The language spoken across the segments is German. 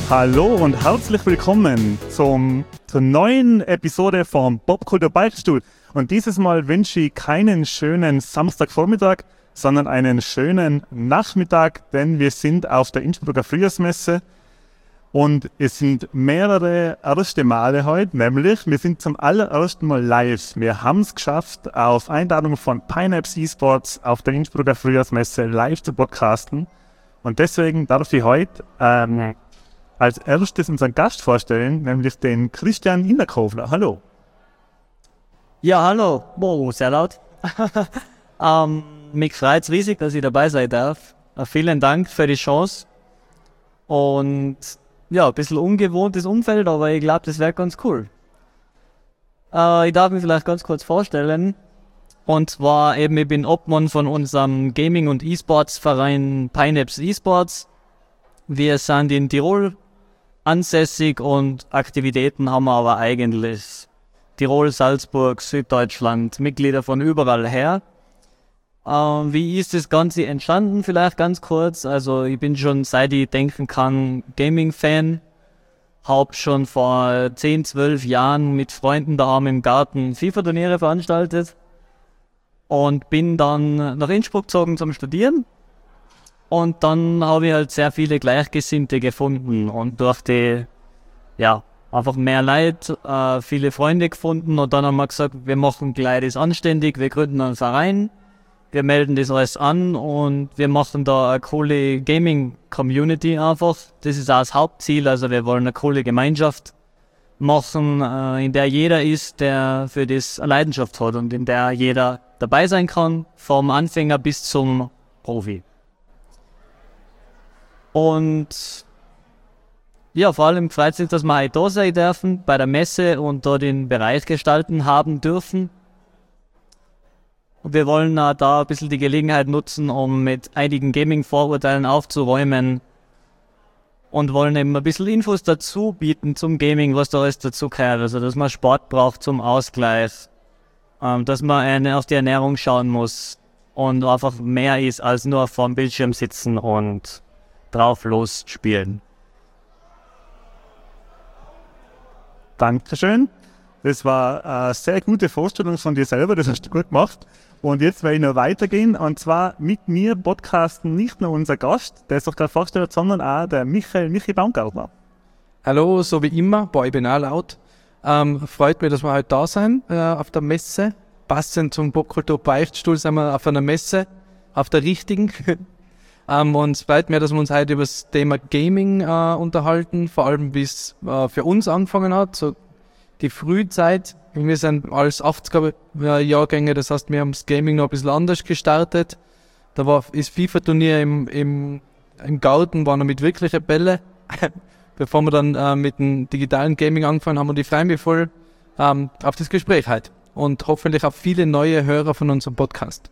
Hallo und herzlich willkommen zur neuen Episode vom Popkultur Beichtstuhl. Und dieses Mal wünsche ich keinen schönen Samstagvormittag, sondern einen schönen Nachmittag, denn wir sind auf der Innsbrucker Frühjahrsmesse und es sind mehrere erste Male heute, nämlich wir sind zum allerersten Mal live. Wir haben es geschafft, auf Einladung von Pineapps Esports auf der Innsbrucker Frühjahrsmesse live zu podcasten. Und deswegen darf ich heute als erstes unseren Gast vorstellen, nämlich den Christian Innerkofler. Hallo. Ja, hallo. Wow, sehr laut. Mich freut es riesig, dass ich dabei sein darf. Vielen Dank für die Chance. Und ja, ein bisschen ungewohntes Umfeld, aber ich glaube, das wäre ganz cool. Ich darf mich vielleicht ganz kurz vorstellen. Und zwar eben, ich bin Obmann von unserem Gaming- und E-Sports-Verein Pineapps Esports. Wir sind in Tirol ansässig und Aktivitäten haben wir aber eigentlich Tirol, Salzburg, Süddeutschland, Mitglieder von überall her. Wie ist das Ganze entstanden? Vielleicht ganz kurz. Also ich bin schon, seit ich denken kann, Gaming-Fan. Habe schon vor 10, 12 Jahren mit Freunden daheim im Garten FIFA-Turniere veranstaltet. Und bin dann nach Innsbruck gezogen zum Studieren. Und dann habe ich halt sehr viele Gleichgesinnte gefunden und durch die, ja, einfach mehr Leute, viele Freunde gefunden und dann haben wir gesagt, wir machen gleich das anständig, wir gründen einen Verein, wir melden das alles an und wir machen da eine coole Gaming-Community einfach. Das ist auch das Hauptziel, also wir wollen eine coole Gemeinschaft machen, in der jeder ist, der für das eine Leidenschaft hat und in der jeder dabei sein kann, vom Anfänger bis zum Profi. Und ja, vor allem freut es mich, dass wir heute da sein dürfen bei der Messe und da den Bereich gestalten haben dürfen. Und wir wollen da ein bisschen die Gelegenheit nutzen, um mit einigen Gaming-Vorurteilen aufzuräumen und wollen eben ein bisschen Infos dazu bieten zum Gaming, was da alles dazu gehört. Also, dass man Sport braucht zum Ausgleich, dass man auf die Ernährung schauen muss und einfach mehr ist als nur vor dem Bildschirm sitzen und drauf los spielen. Dankeschön. Das war eine sehr gute Vorstellung von dir selber, das hast du gut gemacht. Und jetzt werde ich noch weitergehen und zwar mit mir podcasten nicht nur unser Gast, der sich gerade vorstellt, sondern auch der Michi Baumgartner. Hallo, so wie immer, boah, ich bin auch laut. Freut mich, dass wir heute da sind auf der Messe. Passend zum Popkultur Beichtstuhl sind wir auf einer Messe, auf der richtigen. Und es freut mich, dass wir uns heute über das Thema Gaming unterhalten, vor allem wie es für uns angefangen hat, so die Frühzeit. Wir sind alles 80er-Jahrgänge, das heißt, wir haben das Gaming noch ein bisschen anders gestartet. Da ist FIFA-Turnier im Garten, war noch mit wirklichen Bälle. Bevor wir dann mit dem digitalen Gaming angefangen haben, und ich freue mich voll auf das Gespräch heute und hoffentlich auf viele neue Hörer von unserem Podcast.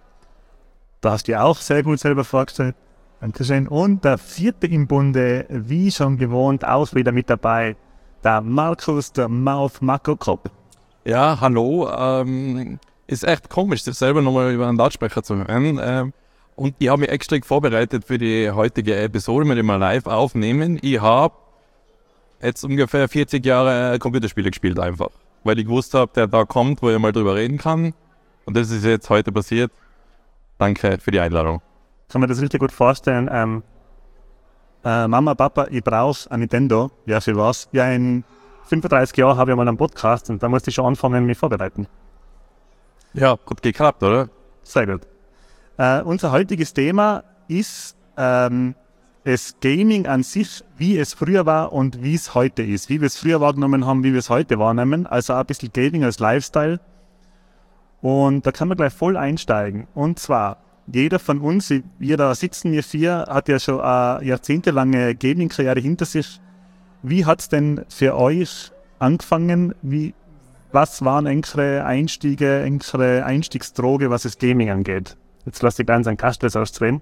Da hast du dir auch sehr gut selber vorgestellt. Dankeschön. Und der vierte im Bunde, wie schon gewohnt, auch wieder mit dabei, der Markus, der Mouth Makokop. Ja, hallo. Ist echt komisch, das selber nochmal über einen Lautsprecher zu hören. Und ich habe mich extra vorbereitet für die heutige Episode, mit der wir live aufnehmen. Ich habe jetzt ungefähr 40 Jahre Computerspiele gespielt einfach. Weil ich gewusst habe, der Tag kommt, wo ich mal drüber reden kann. Und das ist jetzt heute passiert. Danke für die Einladung. Kann man das richtig gut vorstellen. Mama, Papa, ich brauche ein Nintendo. Ja, für was? Ja, in 35 Jahren habe ich mal einen Podcast und da musste ich schon anfangen, mich vorbereiten. Ja, gut geklappt, oder? Sehr gut. Unser heutiges Thema ist das Gaming an sich, wie es früher war und wie es heute ist. Wie wir es früher wahrgenommen haben, wie wir es heute wahrnehmen. Also auch ein bisschen Gaming als Lifestyle. Und da kann man gleich voll einsteigen. Und zwar, jeder von uns, wir da sitzen, wir vier, hat ja schon eine jahrzehntelange Gaming-Karriere hinter sich. Wie hat es denn für euch angefangen? Was waren eure Einstiege, eure Einstiegsdroge, was das Gaming angeht? Jetzt lasse ich ganz einen Kastel ausdrehen.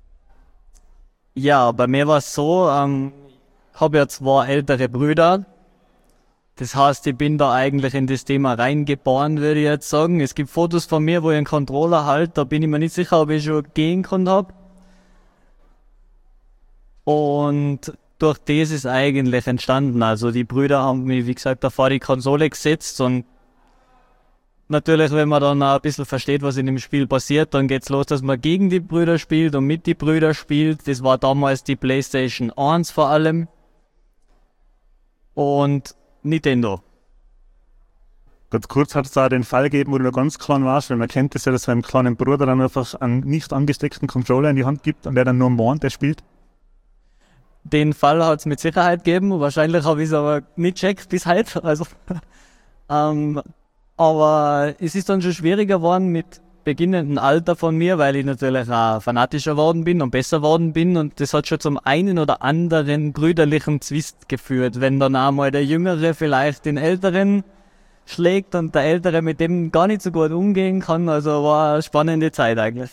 Ja, bei mir war es so, ich habe ja 2 ältere Brüder. Das heißt, ich bin da eigentlich in das Thema reingeboren, würde ich jetzt sagen. Es gibt Fotos von mir, wo ich einen Controller halte, da bin ich mir nicht sicher, ob ich schon gehen kann habe. Und durch das ist eigentlich entstanden. Also die Brüder haben mich, wie gesagt, davor die Konsole gesetzt und natürlich, wenn man dann auch ein bisschen versteht, was in dem Spiel passiert, dann geht's los, dass man gegen die Brüder spielt und mit die Brüder spielt. Das war damals die PlayStation 1 vor allem. Und Nintendo. Ganz kurz hat es da den Fall gegeben, wo du noch ganz klein warst, weil man kennt das ja, dass man einem kleinen Bruder dann einfach einen nicht angesteckten Controller in die Hand gibt und der dann nur meint, der spielt. Den Fall hat es mit Sicherheit gegeben. Wahrscheinlich habe ich es aber nicht checkt bis heute. Also, aber es ist dann schon schwieriger geworden mit beginnendem Alter von mir, weil ich natürlich auch fanatischer geworden bin und besser geworden bin. Und das hat schon zum einen oder anderen brüderlichen Zwist geführt, wenn dann einmal der Jüngere vielleicht den Älteren schlägt und der Ältere mit dem gar nicht so gut umgehen kann. Also war eine spannende Zeit eigentlich.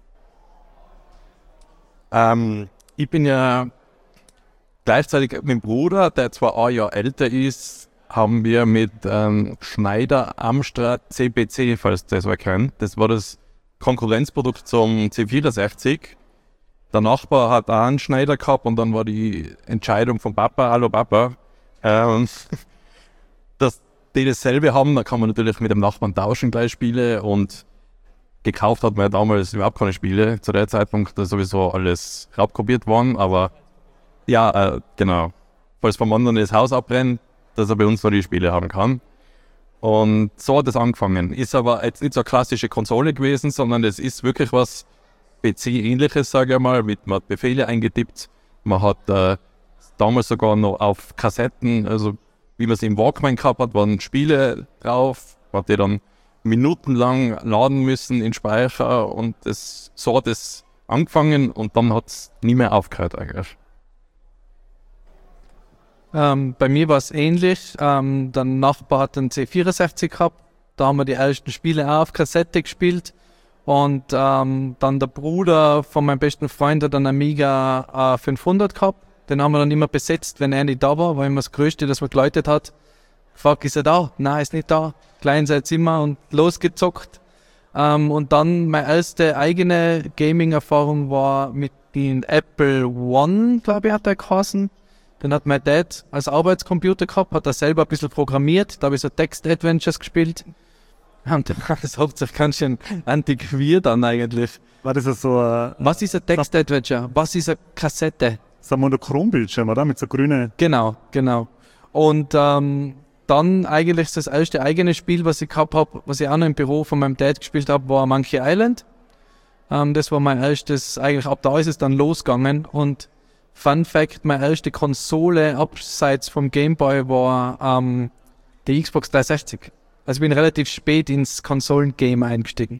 Ich bin ja gleichzeitig mit dem Bruder, der zwar ein Jahr älter ist, haben wir mit Schneider Amstrad CPC, falls das wer kennt. Das war das Konkurrenzprodukt zum C64. Der Nachbar hat auch einen Schneider gehabt und dann war die Entscheidung von Papa, hallo Papa, dass die dasselbe haben. Da kann man natürlich mit dem Nachbarn tauschen gleich Spiele und gekauft hat man ja damals überhaupt keine Spiele. Zu der Zeitpunkt ist sowieso alles raubkopiert worden, aber ja, genau. Falls vom anderen das Haus abbrennt, dass er bei uns noch die Spiele haben kann. Und so hat es angefangen. Ist aber jetzt nicht so eine klassische Konsole gewesen, sondern es ist wirklich was PC-ähnliches, sage ich mal. Man hat Befehle eingetippt. Man hat damals sogar noch auf Kassetten, also wie man es im Walkman gehabt hat, waren Spiele drauf. Man hat die dann minutenlang laden müssen in Speicher und so hat es angefangen und dann hat es nie mehr aufgehört eigentlich. Bei mir war es ähnlich. Der Nachbar hat einen C64 gehabt. Da haben wir die ersten Spiele auch auf Kassette gespielt. Und dann der Bruder von meinem besten Freund hat einen Amiga 500 gehabt. Den haben wir dann immer besetzt, wenn er nicht da war immer das Größte, das man geläutet hat. Frag, ist er da? Nein, ist nicht da. Klein sein Zimmer und losgezockt. Und dann meine erste eigene Gaming-Erfahrung war mit dem Apple One, glaube ich, hat der geheißen. Den hat mein Dad als Arbeitscomputer gehabt, hat er selber ein bisschen programmiert. Da habe ich so Text-Adventures gespielt. Und das hat sich ganz schön antiquiert dann eigentlich. War das so ein... Was ist ein Text-Adventure? Was ist eine Kassette? So ein Monochrombildschirm, oder? Mit so grünen... Genau. Und dann eigentlich das erste eigene Spiel, was ich gehabt habe, was ich auch noch im Büro von meinem Dad gespielt habe, war Monkey Island. Das war mein erstes, eigentlich ab da ist es dann losgegangen. Und Fun Fact, meine erste Konsole abseits vom Game Boy war die Xbox 360. Also ich bin relativ spät ins Konsolengame eingestiegen.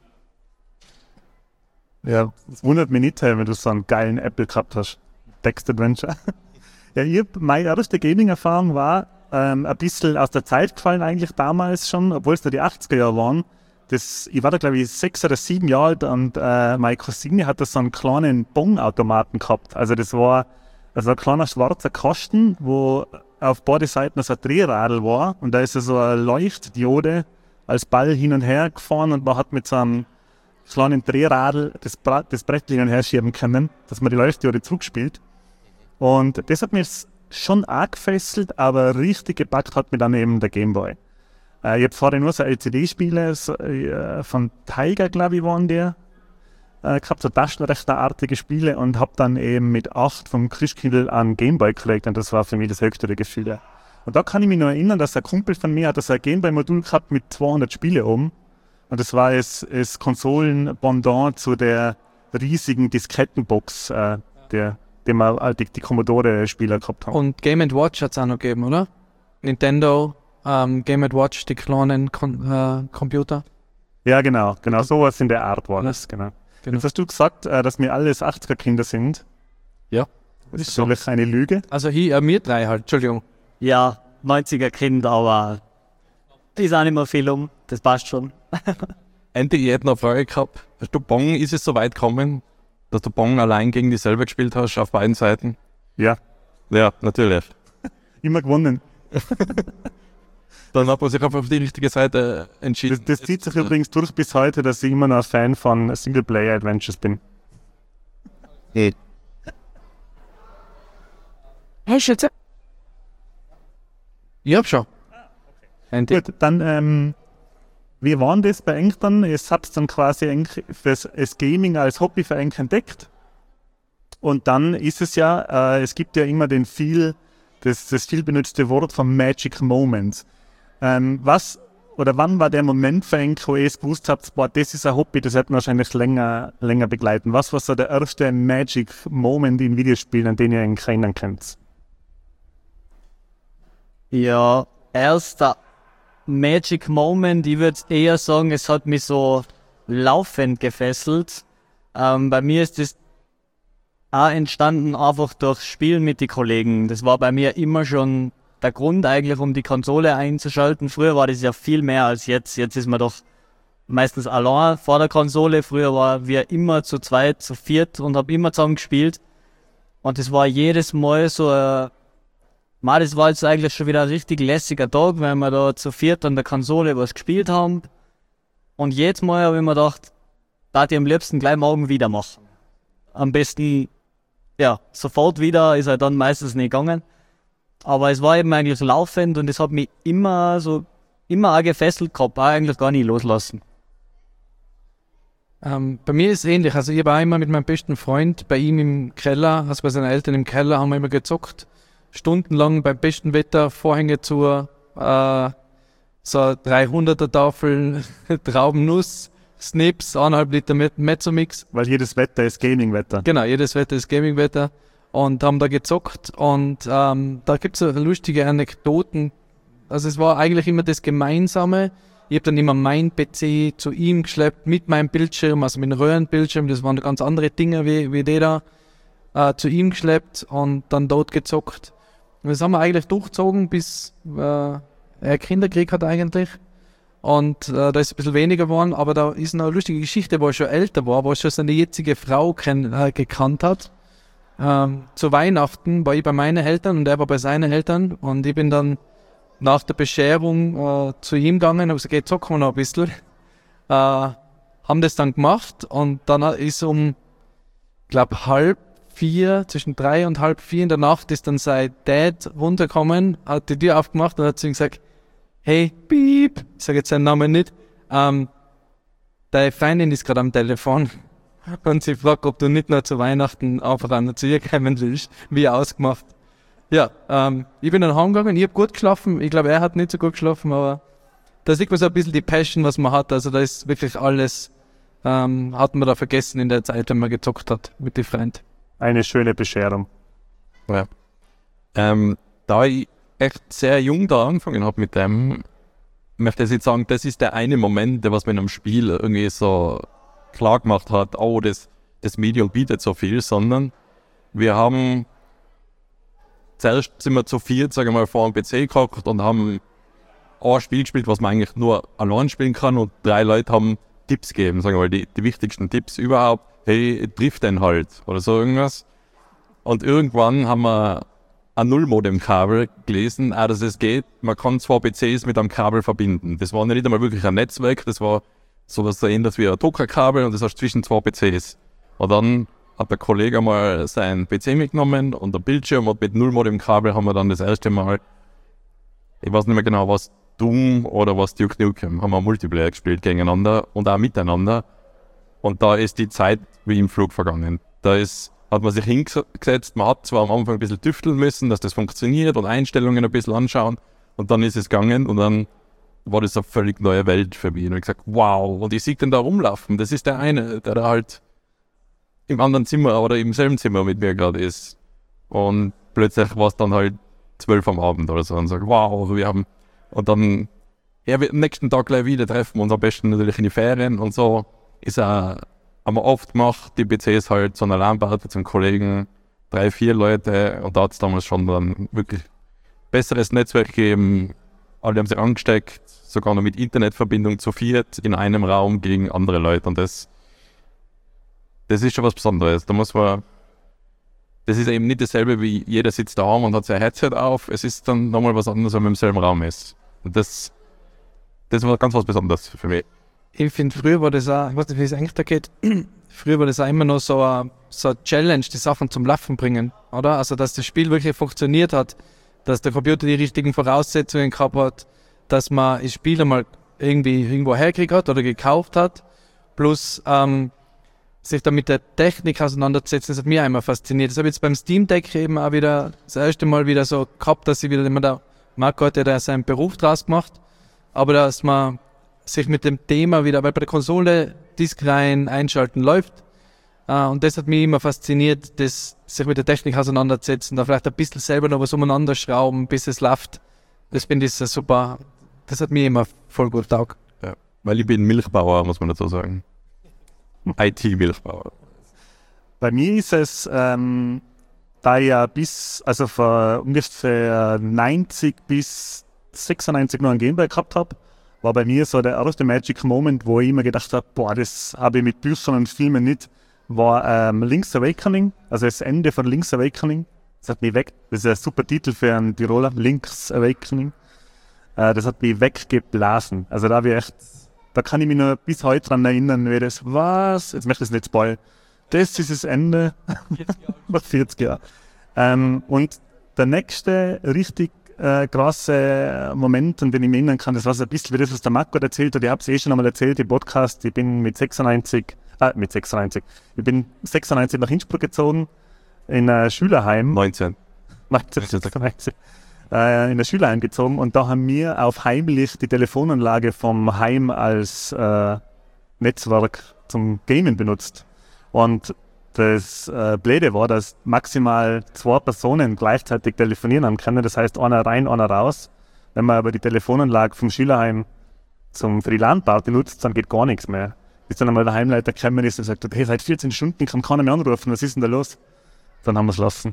Ja, das wundert mich nicht, wenn du so einen geilen Apple gehabt hast. Text Adventure. Ja, meine erste Gaming-Erfahrung war ein bisschen aus der Zeit gefallen eigentlich damals schon, obwohl es da die 80er Jahre waren. Ich war da glaube ich 6 oder 7 Jahre alt und meine Cousine hat da so einen kleinen Bong-Automaten gehabt. Also das war ein kleiner schwarzer Kasten, wo auf beide Seiten so ein Drehradl war und da ist so eine Leuchtdiode als Ball hin und her gefahren und man hat mit so einem kleinen Drehradl das Brett hin und her schieben können, dass man die Leuchtdiode zurückspielt. Und das hat mich schon arg gefesselt, aber richtig gepackt hat mir dann eben der Gameboy. Ich habe vorher nur so LCD-Spiele von Tiger, glaube ich, waren die. Ich habe so taschenrechnerartige Spiele und habe dann eben mit 8 vom Christkindl einen Gameboy gekriegt und das war für mich das höchste der Gefühle. Und da kann ich mich noch erinnern, dass ein Kumpel von mir hat so ein Gameboy-Modul gehabt mit 200 Spiele oben und das war das Konsolen-Pendant zu der riesigen Diskettenbox, die wir die Commodore-Spieler gehabt haben. Und Game & Watch hat es auch noch gegeben, oder? Nintendo, Game & Watch, die kleinen Computer. Ja, genau, sowas in der Art war das, genau. Jetzt hast du gesagt, dass wir alles 80er-Kinder sind. Ja. Das ist natürlich eine Lüge. Also hier, wir drei halt, Entschuldigung. Ja, 90er Kind, aber ist auch nicht mehr viel das passt schon. Andy, ich hätte noch eine Frage gehabt. Hast du Pong, ist es so weit gekommen, dass du Pong allein gegen dich selber gespielt hast, auf beiden Seiten? Ja. Ja, natürlich. Immer gewonnen. Dann hat man sich einfach auf die richtige Seite entschieden. Das zieht sich übrigens durch bis heute, dass ich immer noch ein Fan von Singleplayer-Adventures bin. Hast du jetzt? Ich hab schon. Gut, dann, wie war das bei euch dann? Ihr habt dann quasi das Gaming als Hobby für euch entdeckt. Und dann ist es ja, es gibt ja immer das viel benutzte Wort von Magic Moments. Wann war der Moment für euch, wo ihr gewusst habt, boah, das ist ein Hobby, das wird wahrscheinlich länger begleiten? Was war so der erste Magic Moment in Videospielen, an den ihr euch erinnern könnt? Ja, erster Magic Moment, ich würde eher sagen, es hat mich so laufend gefesselt. Bei mir ist das auch entstanden einfach durch Spielen mit den Kollegen. Das war bei mir immer schon der Grund eigentlich, um die Konsole einzuschalten. Früher war das ja viel mehr als jetzt. Jetzt ist man doch meistens allein vor der Konsole. Früher waren wir immer zu zweit, zu viert und haben immer zusammen gespielt. Und das war jedes Mal so das war jetzt eigentlich schon wieder ein richtig lässiger Tag, weil wir da zu viert an der Konsole was gespielt haben. Und jedes Mal habe ich mir gedacht, da ich am liebsten gleich morgen wieder machen. Am besten, ja, sofort wieder, ist halt dann meistens nicht gegangen. Aber es war eben eigentlich laufend und es hat mich immer auch gefesselt gehabt, auch eigentlich gar nicht loslassen. Bei mir ist es ähnlich. Also ich war immer mit meinem besten Freund bei ihm im Keller, also bei seinen Eltern im Keller, haben wir immer gezockt. Stundenlang beim besten Wetter, Vorhänge zu, so 300er Tafel, Traubennuss, Snips, 1,5 Liter Mezzomix. Weil jedes Wetter ist Gaming-Wetter. Genau, jedes Wetter ist Gaming-Wetter. Und haben da gezockt und da gibt es so lustige Anekdoten. Also es war eigentlich immer das Gemeinsame. Ich habe dann immer mein PC zu ihm geschleppt mit meinem Bildschirm, also mit einem Röhrenbildschirm. Das waren ganz andere Dinge wie die da. Zu ihm geschleppt und dann dort gezockt. Und das haben wir eigentlich durchgezogen, bis er Kinder gekriegt hat eigentlich. Und da ist ein bisschen weniger geworden, aber da ist noch eine lustige Geschichte, wo er schon älter war, wo er schon seine jetzige Frau gekannt hat. Zu Weihnachten war ich bei meinen Eltern und er war bei seinen Eltern und ich bin dann nach der Bescherung zu ihm gegangen und habe gesagt, jetzt zocken wir noch ein bisschen. Haben das dann gemacht und dann ist um, ich glaube, 3:30, zwischen 3 und 3:30 in der Nacht ist dann sein Dad runtergekommen, hat die Tür aufgemacht und hat zu ihm gesagt, hey, Piep, ich sage jetzt seinen Namen nicht, deine Freundin ist gerade am Telefon und sie fragt, ob du nicht nur zu Weihnachten einfach zu ihr kommen willst, wie ausgemacht. Ja, ich bin dann heimgegangen, ich habe gut geschlafen, ich glaube, er hat nicht so gut geschlafen, aber da sieht man so ein bisschen die Passion, was man hat, also da ist wirklich alles, hat man da vergessen in der Zeit, wenn man gezockt hat mit den Freunden. Eine schöne Bescherung. Ja. Da ich echt sehr jung da angefangen habe mit dem, möchte ich jetzt sagen, das ist der eine Moment, der was mir in einem Spiel irgendwie so klar gemacht hat, oh, das Medium bietet so viel, sondern wir haben zuerst sind wir zu viert, sagen wir mal, vor dem PC gehockt und haben ein Spiel gespielt, was man eigentlich nur allein spielen kann und 3 Leute haben Tipps gegeben, sagen wir mal, die wichtigsten Tipps überhaupt. Hey, trifft den halt oder so irgendwas. Und irgendwann haben wir ein Nullmodem-Kabel gelesen, dass es geht, man kann 2 PCs mit einem Kabel verbinden. Das war nicht einmal wirklich ein Netzwerk, das war sowas so ähnlich wie ein Druckerkabel und das hast du zwischen 2 PCs. Und dann hat der Kollege mal seinen PC mitgenommen und der Bildschirm und mit Nullmodem-Kabel haben wir dann das erste Mal, ich weiß nicht mehr genau, was Doom oder was Duke Nukem, haben wir Multiplayer gespielt gegeneinander und auch miteinander. Und da ist die Zeit wie im Flug vergangen. Hat man sich hingesetzt, man hat zwar am Anfang ein bisschen tüfteln müssen, dass das funktioniert und Einstellungen ein bisschen anschauen und dann ist es gegangen und dann war das eine völlig neue Welt für mich. Und ich habe gesagt, wow, und ich sehe den da rumlaufen, das ist der eine, der da halt im anderen Zimmer oder im selben Zimmer mit mir gerade ist. Und plötzlich war es dann halt 12 am Abend oder so und sagt, wow, wir haben, und dann, ja, wir am nächsten Tag gleich wieder treffen wir uns am besten natürlich in die Ferien und so. Haben wir oft gemacht, die PCs halt so eine LAN-Party zum Kollegen, 3, 4 Leute und da hat es damals schon dann wirklich besseres Netzwerk gegeben. Alle haben sich angesteckt, sogar noch mit Internetverbindung zu viert in einem Raum gegen andere Leute und das ist schon was Besonderes. Das ist eben nicht dasselbe wie jeder sitzt daheim und hat sein Headset auf, es ist dann nochmal was anderes, wenn man im selben Raum ist. Und das war ganz was Besonderes für mich. ich finde, früher war das auch, ich weiß nicht, wie es eigentlich da geht, früher war das auch immer noch so eine Challenge, die Sachen zum Laufen bringen, oder? Also, dass das Spiel wirklich funktioniert hat, dass der Computer die richtigen Voraussetzungen gehabt hat, dass man das Spiel einmal irgendwie irgendwo hergekriegt hat oder gekauft hat, plus sich da mit der Technik auseinanderzusetzen, das hat mich einmal fasziniert. Das habe ich jetzt beim Steam Deck eben auch wieder das erste Mal wieder so gehabt, dass ich wieder immer der Marco hat ja da seinen Beruf draus gemacht, aber dass man sich mit dem Thema wieder, weil bei der Konsole Disk rein einschalten läuft, und das hat mich immer fasziniert, das sich mit der Technik auseinanderzusetzen, da vielleicht ein bisschen selber noch was umeinander schrauben, bis es läuft. Das finde ich super, das hat mir immer voll gut getaugt. Ja, weil ich bin Milchbauer, muss man dazu sagen. IT-Milchbauer. Bei mir ist es, da ich ja also von ungefähr 90 bis 96 noch einen Gameboy gehabt habe, war bei mir so der erste Magic Moment, wo ich immer gedacht habe, boah, das habe ich mit Büchern und Filmen nicht, war Link's Awakening, also das Ende von Link's Awakening. Das hat mich das ist ein super Titel für einen Tiroler, Link's Awakening. Das hat mich weggeblasen. Also da kann ich mich noch bis heute dran erinnern, wie das, jetzt möchte ich es nicht spoilern. Das ist das Ende. Nach 40 Jahren. Und der nächste richtig große Moment, an den ich mich erinnern kann, das war so ein bisschen wie das, was der Marco erzählt hat. Ich habe es schon einmal erzählt im Podcast. Ich bin ich bin 96 nach Innsbruck gezogen, in ein Schülerheim. 1996. In ein Schülerheim gezogen und da haben wir auf heimlich die Telefonanlage vom Heim als Netzwerk zum Gamen benutzt. Und das Blöde war, dass maximal 2 Personen gleichzeitig telefonieren haben können. Das heißt, einer rein, einer raus. Wenn man aber die Telefonanlage vom Schülerheim für die LAN-Party nutzt, dann geht gar nichts mehr. Bis dann einmal der Heimleiter gekommen ist und sagt, hey, seit 14 Stunden kann keiner mehr anrufen, was ist denn da los? Dann haben wir es lassen.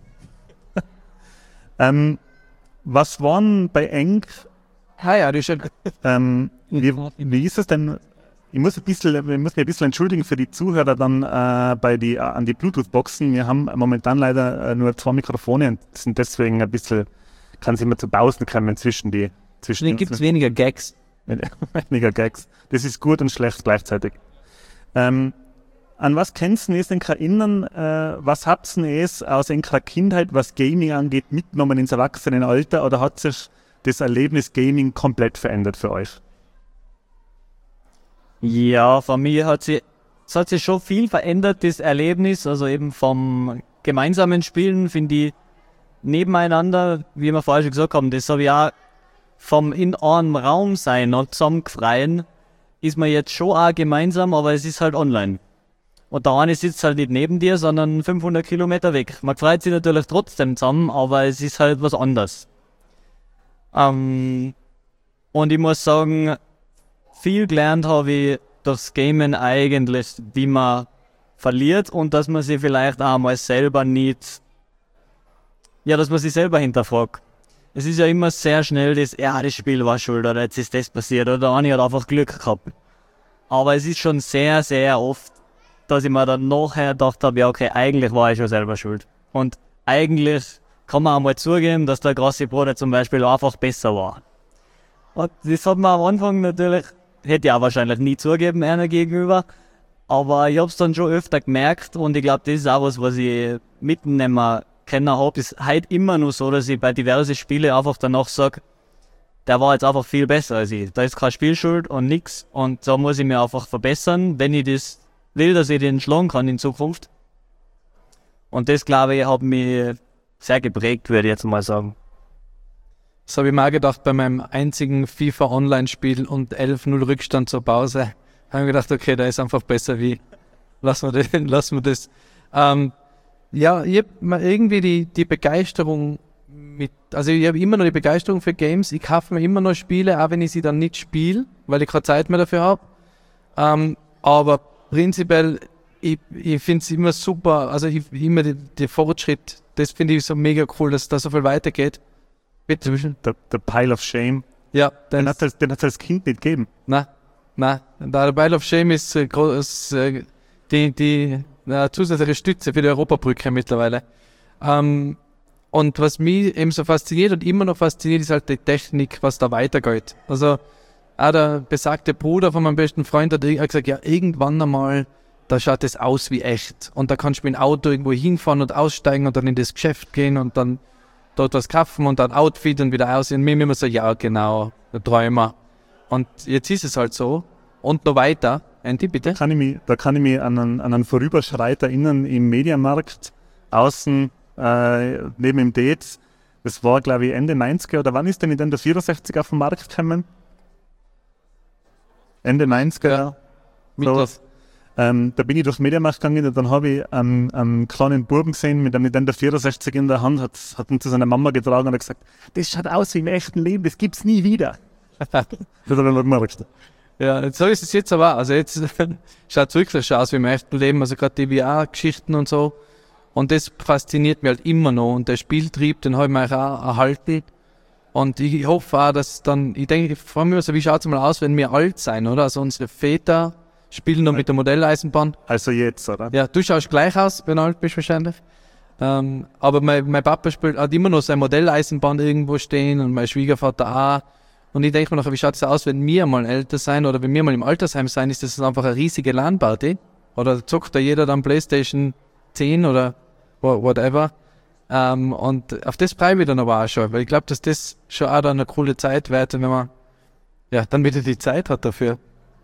Was waren bei Eng? Ja, das ist schon. Wie ist es denn? Ich muss mich ein bisschen entschuldigen für die Zuhörer dann an die Bluetooth-Boxen. Wir haben momentan leider nur 2 Mikrofone und sind deswegen ein bisschen, kann es immer zu Pausen kommen zwischen den. Gibt es weniger Gags. Weniger Gags. Das ist gut und schlecht gleichzeitig. An was kennst du es denn erinnern? Was habt ihr es aus eurer Kindheit, was Gaming angeht, mitgenommen ins Erwachsenenalter, oder hat sich das Erlebnis Gaming komplett verändert für euch? Ja, von mir hat sich schon viel verändert, das Erlebnis, also eben vom gemeinsamen Spielen, finde ich, nebeneinander, wie wir vorher schon gesagt haben, das habe ich auch vom in einem Raum sein und zusammengefreien, ist man jetzt schon auch gemeinsam, aber es ist halt online. Und der eine sitzt halt nicht neben dir, sondern 500 Kilometer weg. Man freut sich natürlich trotzdem zusammen, aber es ist halt was anderes. Und ich muss sagen, viel gelernt habe ich durchs Gamen eigentlich, wie man verliert und dass man sich vielleicht auch mal selber nicht, dass man sich selber hinterfragt. Es ist ja immer sehr schnell das Spiel war schuld oder jetzt ist das passiert oder der eine hat einfach Glück gehabt. Aber es ist schon sehr, sehr oft, dass ich mir dann nachher gedacht habe, ja okay, eigentlich war ich schon selber schuld. Und eigentlich kann man auch mal zugeben, dass der große Bruder zum Beispiel einfach besser war. Und das hat man am Anfang natürlich, hätte ich auch wahrscheinlich nie zugeben, einer gegenüber. Aber ich habe es dann schon öfter gemerkt und ich glaube, das ist auch was ich mitnehmen können habe. Ist heute immer nur so, dass ich bei diversen Spielen einfach danach sage, der war jetzt einfach viel besser als ich. Da ist keine Spielschuld und nix. Und da muss ich mich einfach verbessern, wenn ich das will, dass ich den schlagen kann in Zukunft. Und das, glaube ich, hat mich sehr geprägt, würde ich jetzt mal sagen. Das habe ich mir auch gedacht bei meinem einzigen FIFA-Online-Spiel und 11-0 Rückstand zur Pause. Habe ich gedacht, okay, da ist einfach besser wie, lassen wir das. Ich habe irgendwie die Begeisterung also ich habe immer noch die Begeisterung für Games. Ich kaufe mir immer noch Spiele, auch wenn ich sie dann nicht spiele, weil ich keine Zeit mehr dafür habe. Aber prinzipiell, ich finde es immer super, also immer der Fortschritt, das finde ich so mega cool, dass da so viel weitergeht. Bitte. Der Pile of Shame. Ja. Den hat es als Kind nicht gegeben. Nein. Der Pile of Shame ist die zusätzliche Stütze für die Europabrücke mittlerweile. Und was mich eben so fasziniert und immer noch fasziniert, ist halt die Technik, was da weitergeht. Also Auch der besagte Bruder von meinem besten Freund hat gesagt, ja, irgendwann einmal, da schaut das aus wie echt. Und da kannst du mit dem Auto irgendwo hinfahren und aussteigen und dann in das Geschäft gehen und dann dort was kaufen und dann Outfit und wieder aussehen. Mir immer so, ja, genau, der Träumer. Und jetzt ist es halt so. Und noch weiter. Andy, bitte? Da kann ich mich an einen Vorüberschreiter erinnern im Mediamarkt, außen neben dem Dates. Das war, glaube ich, Ende 90er, oder wann ist der Nintendo 64 auf den Markt gekommen? Ende 90er, Ja. sowas. Da bin ich durchs Mediamarkt gegangen und dann habe ich einen kleinen Buben gesehen mit einem Nintendo 64 in der Hand, hat ihn zu seiner Mama getragen und hat gesagt, das schaut aus wie im echten Leben, das gibt's nie wieder. Das hat er noch gemerkt. Ja, so ist es jetzt aber auch. Also jetzt schaut es wirklich schon aus wie im echten Leben, also gerade die VR-Geschichten und so. Und das fasziniert mich halt immer noch. Und der Spieltrieb, den habe ich mir auch erhalten. Und ich hoffe auch, dass dann, ich frage mich immer so, wie schaut es mal aus, wenn wir alt sein, oder? Also unsere Väter spielen noch mit der Modelleisenbahn. Also jetzt, oder? Ja, du schaust gleich aus, wenn du alt bist wahrscheinlich. Aber mein Papa hat immer noch seine Modelleisenbahn irgendwo stehen und mein Schwiegervater auch. Und ich denke mir nachher, wie schaut es aus, wenn wir mal älter sein oder wenn wir mal im Altersheim sein, ist das einfach eine riesige LAN-Party? Oder zockt da jeder dann PlayStation 10 oder whatever? Und auf das freue ich mich dann aber auch schon, weil ich glaube, dass das schon auch dann eine coole Zeit wird, wenn man dann wieder die Zeit hat dafür.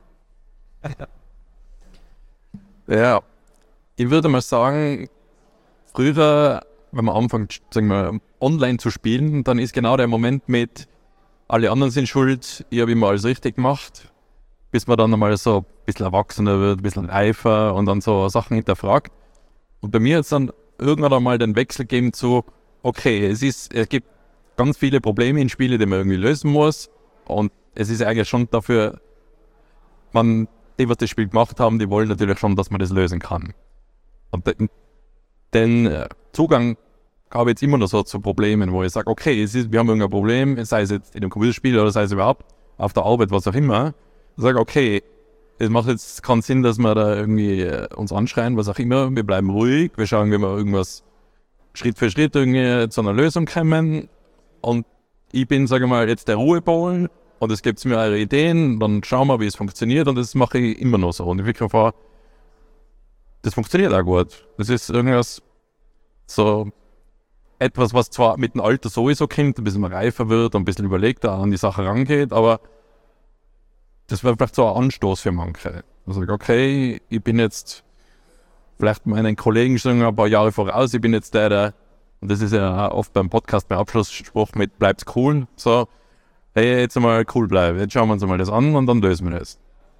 Ja, ich würde mal sagen, früher, wenn man anfängt, sagen wir, online zu spielen, dann ist genau der Moment mit, alle anderen sind schuld, ich habe immer alles richtig gemacht, bis man dann einmal so ein bisschen erwachsener wird, ein bisschen reifer und dann so Sachen hinterfragt. Und bei mir hat es dann irgendwann einmal den Wechsel gegeben zu, okay, es gibt ganz viele Probleme in Spielen, die man irgendwie lösen muss, und es ist eigentlich schon dafür, die, was das Spiel gemacht haben, die wollen natürlich schon, dass man das lösen kann. Und den Zugang habe ich jetzt immer noch so zu Problemen, wo ich sage, okay, wir haben irgendein Problem, sei es jetzt in einem Computerspiel oder sei es überhaupt auf der Arbeit, was auch immer. Ich sage, okay, es macht jetzt keinen Sinn, dass wir da irgendwie uns anschreien, was auch immer. Wir bleiben ruhig, wir schauen, wie wir irgendwas Schritt für Schritt irgendwie zu einer Lösung kommen. Und ich bin, sage ich mal, jetzt der Ruhepol und es gibt mir eure Ideen, dann schauen wir, wie es funktioniert, und das mache ich immer noch so. Und ich wirklich vor, das funktioniert auch gut. Das ist irgendwas so etwas, was zwar mit dem Alter sowieso kommt, ein bisschen reifer wird und ein bisschen überlegter an die Sache rangeht, aber das wäre vielleicht so ein Anstoß für manche. Also okay, ich bin jetzt vielleicht meinen Kollegen schon ein paar Jahre voraus, ich bin jetzt der, und das ist ja auch oft beim Podcast mein Abschlussspruch mit bleibt's cool, so, hey, jetzt einmal cool bleiben, jetzt schauen wir uns mal das an und dann lösen wir das.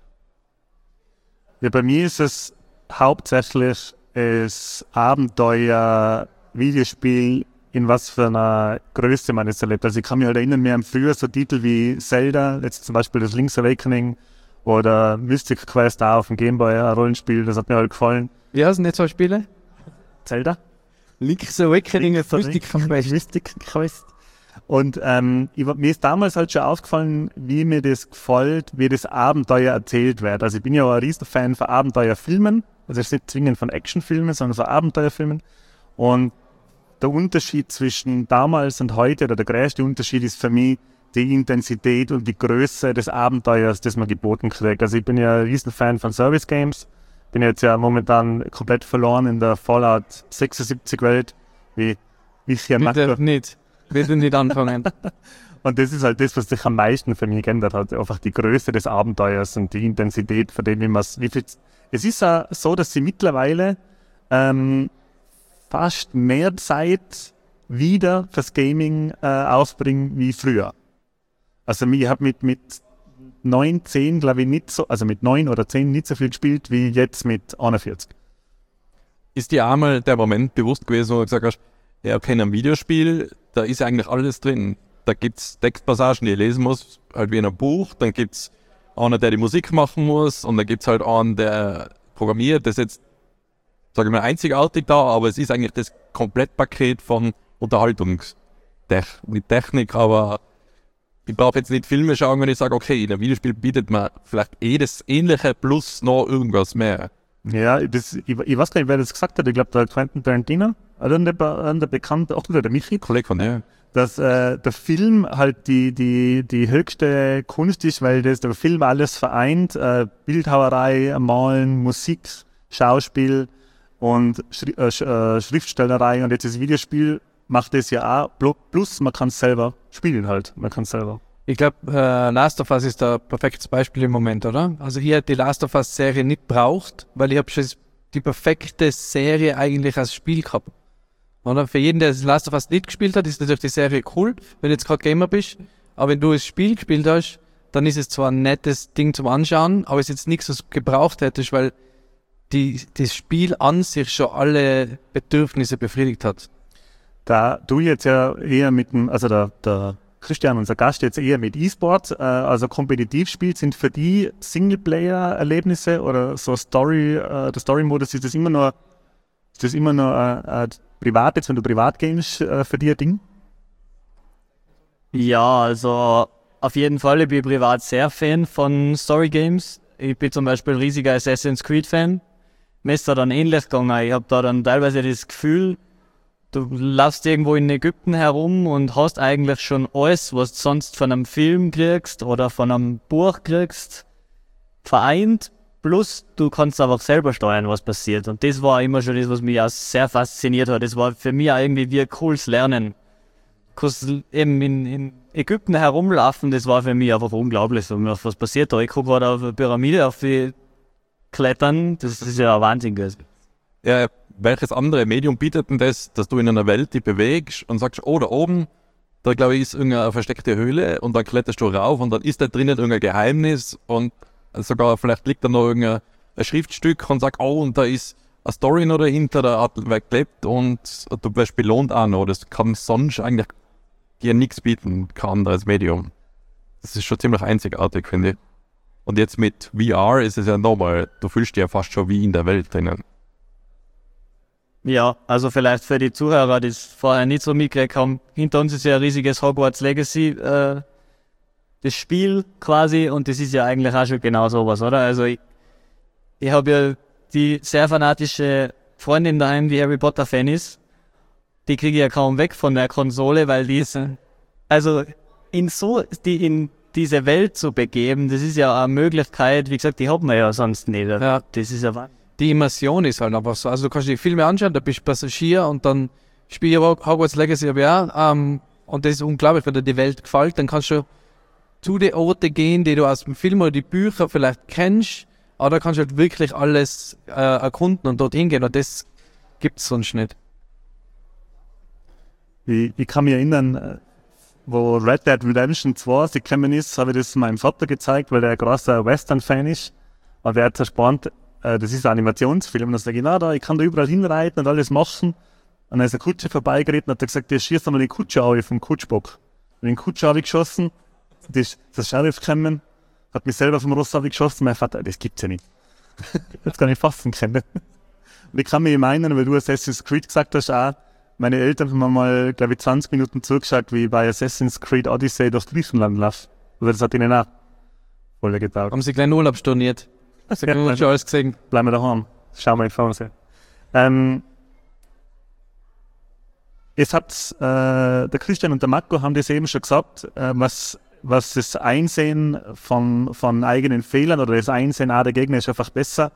Ja, bei mir ist es hauptsächlich das Abenteuer-Videospiel, in was für einer Größe man es erlebt. Also ich kann mich halt erinnern, wir haben früher so Titel wie Zelda, jetzt zum Beispiel das Link's Awakening oder Mystic Quest auch auf dem Gameboy, ein Rollenspiel, das hat mir halt gefallen. Wie heißen nicht so Spiele? Zelda? Link's Awakening, Mystic Quest. Und mir ist damals halt schon aufgefallen, wie mir das gefällt, wie das Abenteuer erzählt wird. Also ich bin ja auch ein Riesenfan von Abenteuerfilmen, also nicht zwingend von Actionfilmen, sondern von Abenteuerfilmen. Und der Unterschied zwischen damals und heute, oder der größte Unterschied ist für mich die Intensität und die Größe des Abenteuers, das man geboten kriegt. Also ich bin ja ein Riesenfan von Service Games, bin jetzt ja momentan komplett verloren in der Fallout 76 Welt, wie hier Bitte nicht anfangen. Und das ist halt das, was sich am meisten für mich geändert hat. Einfach die Größe des Abenteuers und die Intensität, von dem es ist auch so, dass sie mittlerweile fast mehr Zeit wieder fürs Gaming aufbringen wie früher. Also ich habe mit 9, 10, glaube ich, nicht so, also mit 9 oder 10 nicht so viel gespielt wie jetzt mit 41. Ist dir einmal der Moment bewusst gewesen, wo du gesagt hast, ja, okay, in einem Videospiel, da ist ja eigentlich alles drin. Da gibt es Textpassagen, die ich lesen muss, halt wie in einem Buch. Dann gibt es einen, der die Musik machen muss, und dann gibt es halt einen, der programmiert. Das ist jetzt, sage ich mal, einzigartig da, aber es ist eigentlich das Komplettpaket von Unterhaltungstechnik, aber ich brauche jetzt nicht Filme schauen, wenn ich sage, okay, in einem Videospiel bietet man vielleicht das Ähnliche plus noch irgendwas mehr. Ja, ich weiß gar nicht, wer das gesagt hat. Ich glaube, der Quentin Tarantino der Bekannte, auch der Michi, Kollege von dir. dass der Film halt die höchste Kunst ist, weil der Film alles vereint, Bildhauerei, Malen, Musik, Schauspiel und Schriftstellerei, und jetzt das Videospiel macht das ja auch, plus man kann es selber spielen halt, Ich glaube, Last of Us ist ein perfektes Beispiel im Moment, oder? Also ich hätte die Last of Us Serie nicht braucht, weil ich habe schon die perfekte Serie eigentlich als Spiel gehabt. Oder? Für jeden, der das Last of Us nicht gespielt hat, ist natürlich die Serie cool, wenn du jetzt gerade Gamer bist. Aber wenn du das Spiel gespielt hast, dann ist es zwar ein nettes Ding zum Anschauen, aber es ist jetzt nichts, was du gebraucht hättest, weil das Spiel an sich schon alle Bedürfnisse befriedigt hat. Da du jetzt ja eher mit dem, also der Christian, unser Gast, jetzt eher mit E-Sport, also kompetitiv spielt, sind für die Singleplayer-Erlebnisse oder so der Story-Modus, ist das immer nur privat, jetzt wenn du privat games, für dich ein Ding? Ja, also auf jeden Fall, ich bin privat sehr Fan von Story Games. Ich bin zum Beispiel ein riesiger Assassin's Creed Fan. Mir ist da dann ähnlich gegangen. Ich habe da dann teilweise das Gefühl, du laufst irgendwo in Ägypten herum und hast eigentlich schon alles, was du sonst von einem Film kriegst oder von einem Buch kriegst, vereint. Plus, du kannst einfach selber steuern, was passiert. Und das war immer schon das, was mich auch sehr fasziniert hat. Das war für mich auch irgendwie wie ein cooles Lernen. Eben in Ägypten herumlaufen, das war für mich einfach unglaublich. So, was passiert da? Ich gucke gerade auf eine Pyramide, auf die klettern, das ist ja ein Wahnsinn gewesen. Ja, welches andere Medium bietet denn das, dass du in einer Welt dich bewegst und sagst, oh, da oben, da glaube ich ist irgendeine versteckte Höhle, und dann kletterst du rauf und dann ist da drinnen irgendein Geheimnis, und sogar vielleicht liegt da noch irgendein Schriftstück und sagt, oh, und da ist eine Story noch dahinter, da hat wer gelebt, und du wirst belohnt auch noch. Das kann sonst eigentlich dir nichts bieten, kein anderes Medium. Das ist schon ziemlich einzigartig, finde ich. Und jetzt mit VR ist es ja nochmal, du fühlst dich ja fast schon wie in der Welt drinnen. Ja, also vielleicht für die Zuhörer, die es vorher nicht so mitgekriegt haben, hinter uns ist ja ein riesiges Hogwarts Legacy, das Spiel quasi, und das ist ja eigentlich auch schon genau sowas, oder? Also ich habe ja die sehr fanatische Freundin daheim, die Harry Potter Fan ist, die kriege ich ja kaum weg von der Konsole, weil die ist, also in diese Welt zu begeben, das ist ja eine Möglichkeit, wie gesagt, die hat man ja sonst nicht. Ja. Das ist ja Wahnsinn. Die Immersion ist halt einfach so. Also du kannst die Filme anschauen, da bist du Passagier und dann spiele ich Hogwarts Legacy aber auch. Und das ist unglaublich, wenn dir die Welt gefällt, dann kannst du zu den Orten gehen, die du aus dem Film oder die Bücher vielleicht kennst, aber da kannst du halt wirklich alles erkunden und dorthin gehen, und das gibt es sonst nicht. Ich kann mich erinnern, wo Red Dead Redemption 2 gekommen ist, habe ich das meinem Vater gezeigt, weil der ein großer Western-Fan ist. Aber er hat zerspannt, das ist ein Animationsfilm. Und dann sage ich, na, ich kann da überall hinreiten und alles machen. Und dann ist eine Kutsche vorbeigeritten und hat gesagt, der schießt einmal die Kutsche auf vom Kutschbock. Und den Kutsche habe ich geschossen, ist der Sheriff gekommen, hat mich selber vom Ross geschossen. Mein Vater, das gibt's ja nicht. Das kann ich fassen können. Und ich kann mich erinnern, weil du Assassin's Creed gesagt hast, auch, meine Eltern haben mal, glaube ich, 20 Minuten zugeschaut, wie ich bei Assassin's Creed Odyssey durch Griechenland laufe. Also das hat ihnen auch voll getaugt. Haben sie gleich einen Urlaub storniert? Das haben wir schon alles gesehen. Bleiben wir daheim. Schauen wir im Fernsehen. Jetzt habt der Christian und der Marco haben das eben schon gesagt, was das Einsehen von eigenen Fehlern oder das Einsehen der Gegner ist einfach besser.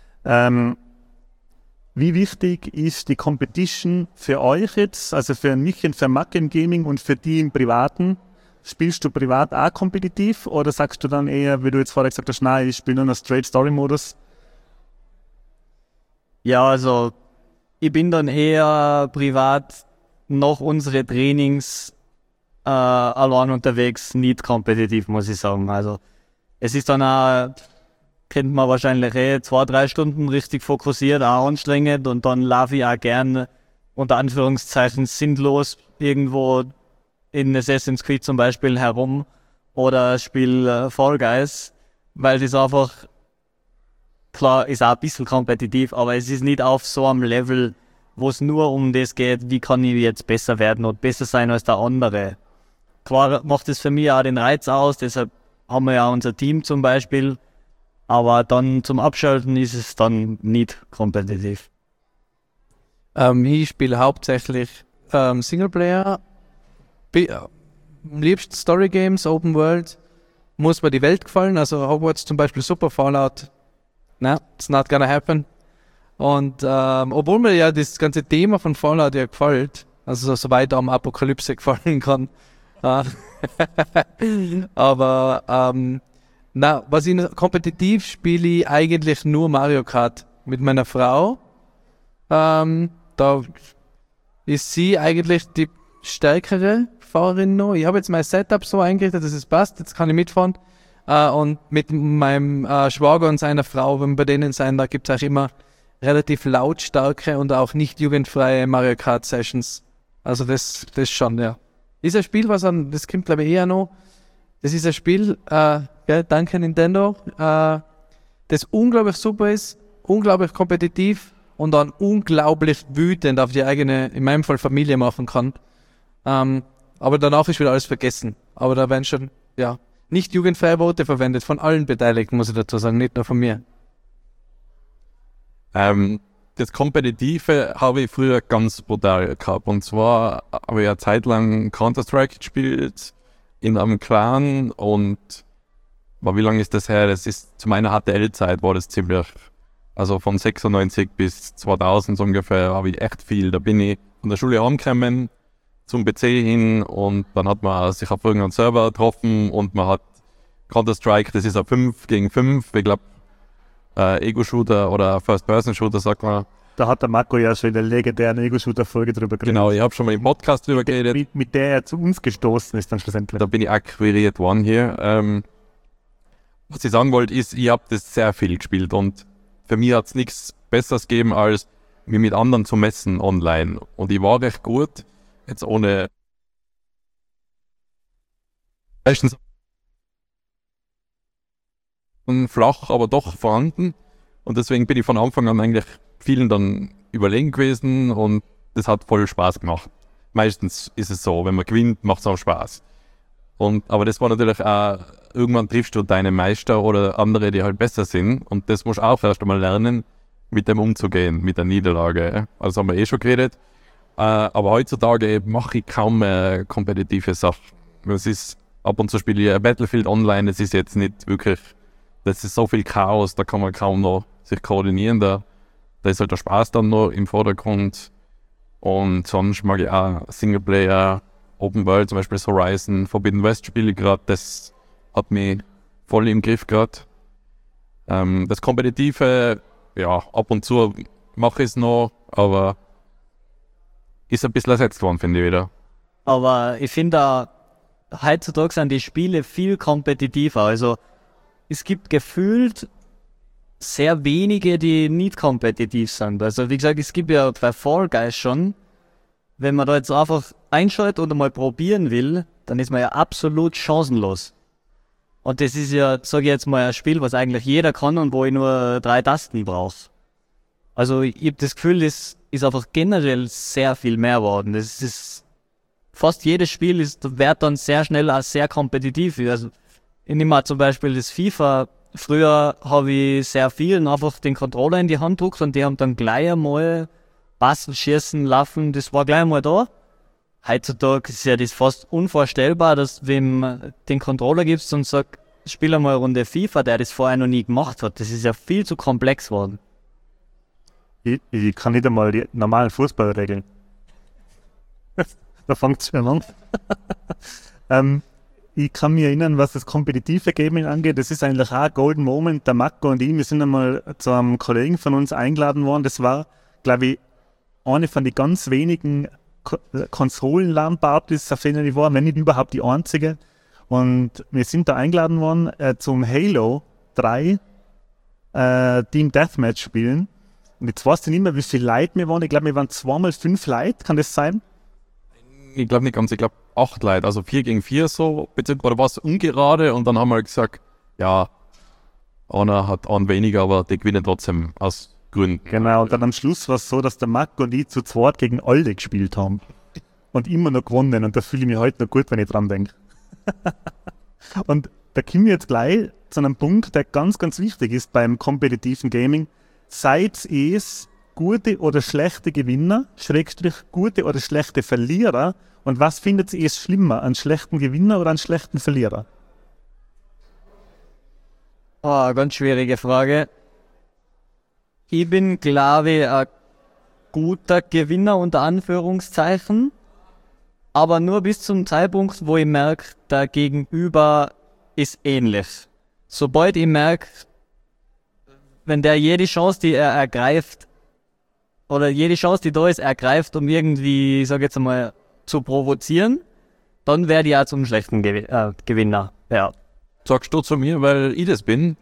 Wie wichtig ist die Competition für euch jetzt, also für mich und für Mac im Gaming und für die im Privaten? Spielst du privat auch kompetitiv oder sagst du dann eher, wie du jetzt vorher gesagt hast, nein, ich spiele nur noch Straight Story Modus? Ja, also ich bin dann eher privat nach unsere Trainings allein unterwegs, nicht kompetitiv, muss ich sagen. Also es ist dann auch, kennt man wahrscheinlich 2-3 Stunden richtig fokussiert, auch anstrengend, und dann laufe ich auch gern unter Anführungszeichen sinnlos irgendwo in Assassin's Creed zum Beispiel herum oder spiele Fall Guys, weil das einfach, klar, ist auch ein bisschen kompetitiv, aber es ist nicht auf so einem Level, wo es nur um das geht, wie kann ich jetzt besser werden und besser sein als der andere. Klar macht es für mich auch den Reiz aus, deshalb haben wir ja unser Team zum Beispiel, aber dann zum Abschalten ist es dann nicht kompetitiv. Ich spiele hauptsächlich Singleplayer. Am liebsten Story Games, Open World. Muss mir die Welt gefallen. Also Hogwarts zum Beispiel super, Fallout. No, it's not gonna happen. Und obwohl mir ja das ganze Thema von Fallout ja gefällt, also soweit am Apokalypse gefallen kann. Aber was ich kompetitiv spiele, ich eigentlich nur Mario Kart mit meiner Frau. Da ist sie eigentlich die stärkere Fahrerin noch. Ich habe jetzt mein Setup so eingerichtet, dass es passt. Jetzt kann ich mitfahren. Und mit meinem Schwager und seiner Frau, wenn wir bei denen sein, da gibt es auch immer relativ lautstarke und auch nicht jugendfreie Mario Kart Sessions. Also das schon, ja. Ist ein Spiel, das kommt glaube ich eher noch. Das ist ein Spiel, danke Nintendo, das unglaublich super ist, unglaublich kompetitiv und dann unglaublich wütend auf die eigene, in meinem Fall Familie machen kann. Aber danach ist wieder alles vergessen. Aber da werden schon, nicht jugendfreie Worte verwendet, von allen Beteiligten, muss ich dazu sagen, nicht nur von mir. Das Kompetitive habe ich früher ganz brutal gehabt. Und zwar habe ich eine Zeit lang Counter-Strike gespielt in einem Clan und wie lange ist das her? Das ist zu meiner HTL-Zeit war das ziemlich, also von 96 bis 2000 so ungefähr habe ich echt viel. Da bin ich von der Schule heimgekommen zum PC hin und dann hat man sich auf irgendeinem Server getroffen und man hat Counter-Strike, das ist ein 5 gegen 5, ich glaube Ego-Shooter oder First-Person-Shooter, sagt man. Da hat der Marco ja schon in der legendären Ego-Shooter-Folge drüber geredet. Genau, ich habe schon mal im Podcast drüber geredet. Mit der er zu uns gestoßen ist dann schlussendlich. Da bin ich akquiriert worden hier. Was ich sagen wollte ist, ich habe das sehr viel gespielt und für mich hat es nichts Besseres gegeben, als mich mit anderen zu messen online. Und ich war recht gut, jetzt ohne flach, aber doch vorhanden. Und deswegen bin ich von Anfang an eigentlich vielen dann überlegen gewesen und das hat voll Spaß gemacht. Meistens ist es so, wenn man gewinnt, macht es auch Spaß. Aber das war natürlich auch, irgendwann triffst du deine Meister oder andere, die halt besser sind und das musst du auch erst einmal lernen, mit dem umzugehen, mit der Niederlage. Also haben wir schon geredet. Aber heutzutage mache ich kaum mehr kompetitive Sachen. Es ist, ab und zu spiele ich Battlefield Online, das ist jetzt nicht wirklich, das ist so viel Chaos, da kann man kaum noch sich koordinieren, da ist halt der Spaß dann noch im Vordergrund. Und sonst mag ich auch Singleplayer, Open World, zum Beispiel das Horizon, Forbidden West spiele ich gerade, das hat mich voll im Griff gerade. Das Kompetitive, ja, ab und zu mache ich es noch, aber ist ein bisschen ersetzt worden, finde ich wieder. Aber ich finde heutzutage sind die Spiele viel kompetitiver. Also es gibt gefühlt sehr wenige, die nicht kompetitiv sind. Also wie gesagt, es gibt ja bei Fall Guys schon, wenn man da jetzt einfach einschaltet und mal probieren will, dann ist man ja absolut chancenlos. Und das ist ja, sage ich jetzt mal, ein Spiel, was eigentlich jeder kann und wo ich nur 3 Tasten brauche. Also ich habe das Gefühl, das ist einfach generell sehr viel mehr geworden. Das ist fast jedes Spiel wird dann sehr schnell als sehr kompetitiv. Also ich nehme mal zum Beispiel das FIFA. Früher habe ich sehr vielen einfach den Controller in die Hand gedrückt und die haben dann gleich einmal passen, schießen, laufen, das war gleich einmal da. Heutzutage ist ja das fast unvorstellbar, dass du wem den Controller gibst und sagst, spiel einmal eine Runde FIFA, der das vorher noch nie gemacht hat. Das ist ja viel zu komplex geworden. Ich kann nicht einmal die normalen Fußballregeln. Da fängt es schon an. Ich kann mich erinnern, was das kompetitive Gaming angeht. Das ist eigentlich auch ein Golden Moment. Der Marco und ich, wir sind einmal zu einem Kollegen von uns eingeladen worden. Das war, glaube ich, eine von den ganz wenigen Konsolen-LAN-Partys, auf denen ich war, wenn nicht überhaupt die einzige. Und wir sind da eingeladen worden zum Halo 3 Team Deathmatch spielen. Und jetzt weißt du nicht mehr, wie viele Leute wir waren. Ich glaube, wir waren 2x5 Leute. Kann das sein? Ich glaube nicht ganz, ich glaube 8 Leute, also 4 gegen 4 so, oder war es ungerade und dann haben wir gesagt, ja, einer hat einen weniger, aber die gewinnen trotzdem aus Gründen. Genau, und dann am Schluss war es so, dass der Marco und ich zu zweit gegen alle gespielt haben und immer noch gewonnen und da fühle ich mich heute noch gut, wenn ich dran denke. Und da kommen wir jetzt gleich zu einem Punkt, der ganz, ganz wichtig ist beim kompetitiven Gaming. Seit es gute oder schlechte Gewinner, Schrägstrich gute oder schlechte Verlierer? Und was findet ihr ist schlimmer, einen schlechten Gewinner oder einen schlechten Verlierer? Oh, ganz schwierige Frage. Ich bin, glaube ich, ein guter Gewinner unter Anführungszeichen, aber nur bis zum Zeitpunkt, wo ich merke, der Gegenüber ist ähnlich. Sobald ich merke, wenn der jede Chance, die er ergreift, oder jede Chance, die da ist, ergreift, um irgendwie, ich sag jetzt einmal, zu provozieren, dann werde ich auch zum schlechten Gewinner. Ja. Sagst du zu mir, weil ich das bin?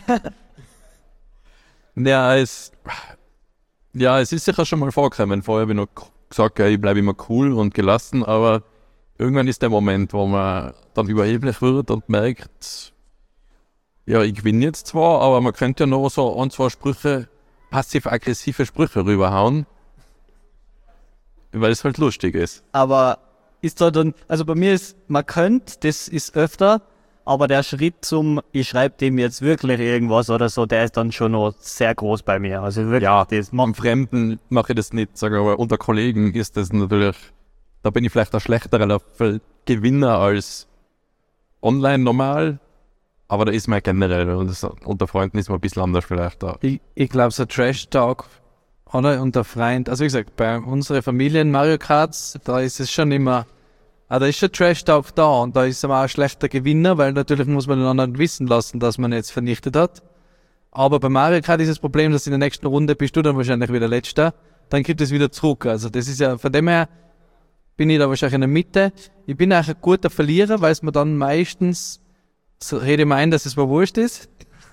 Ja, es ist sicher schon mal vorgekommen. Vorher habe ich noch gesagt, ja, ich bleibe immer cool und gelassen, aber irgendwann ist der Moment, wo man dann überheblich wird und merkt, ja, ich gewinne jetzt zwar, aber man könnte ja noch so ein, zwei Sprüche, passiv-aggressive Sprüche rüberhauen, weil es halt lustig ist. Aber ist da dann, also bei mir ist, man könnte, das ist öfter, aber der Schritt zum, ich schreibe dem jetzt wirklich irgendwas oder so, der ist dann schon noch sehr groß bei mir. Also wirklich, Ja, das am Fremden mache ich das nicht, sage aber unter Kollegen ist das natürlich, da bin ich vielleicht ein schlechterer Gewinner als online normal, aber da ist man generell, und das, unter Freunden ist man ein bisschen anders vielleicht da. Ich glaube, so Trash-Talk, oder? Unter Freunden. Also wie gesagt, bei unseren Familien Mario Karts, da ist es schon immer, da ist schon Trash-Talk da und da ist man auch ein schlechter Gewinner, weil natürlich muss man den anderen wissen lassen, dass man jetzt vernichtet hat. Aber bei Mario Kart ist das Problem, dass in der nächsten Runde bist du dann wahrscheinlich wieder Letzter, dann gibt es wieder zurück. Also das ist ja, von dem her bin ich da wahrscheinlich in der Mitte. Ich bin eigentlich ein guter Verlierer, weil es mir dann meistens, so rede ich mir ein, dass es mir wurscht ist.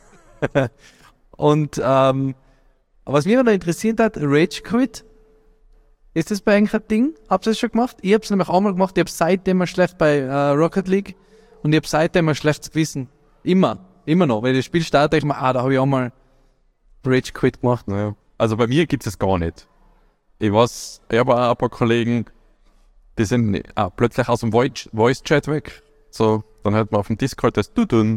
Und was mich noch interessiert hat, Rage Quit. Ist das bei eigentlich ein Ding? Habt ihr das schon gemacht? Ich hab's nämlich auch mal gemacht. Ich hab's seitdem mal schlecht bei Rocket League und ich hab's seitdem mal schlechtes Gewissen. Immer noch. Wenn ich das Spiel starte, denke ich mir, da habe ich auch mal Rage Quit gemacht. Naja. Also bei mir gibt es gar nicht. Ich habe auch ein paar Kollegen, die sind plötzlich aus dem Voice-Chat weg. So, dann hört man auf dem Discord das Dudun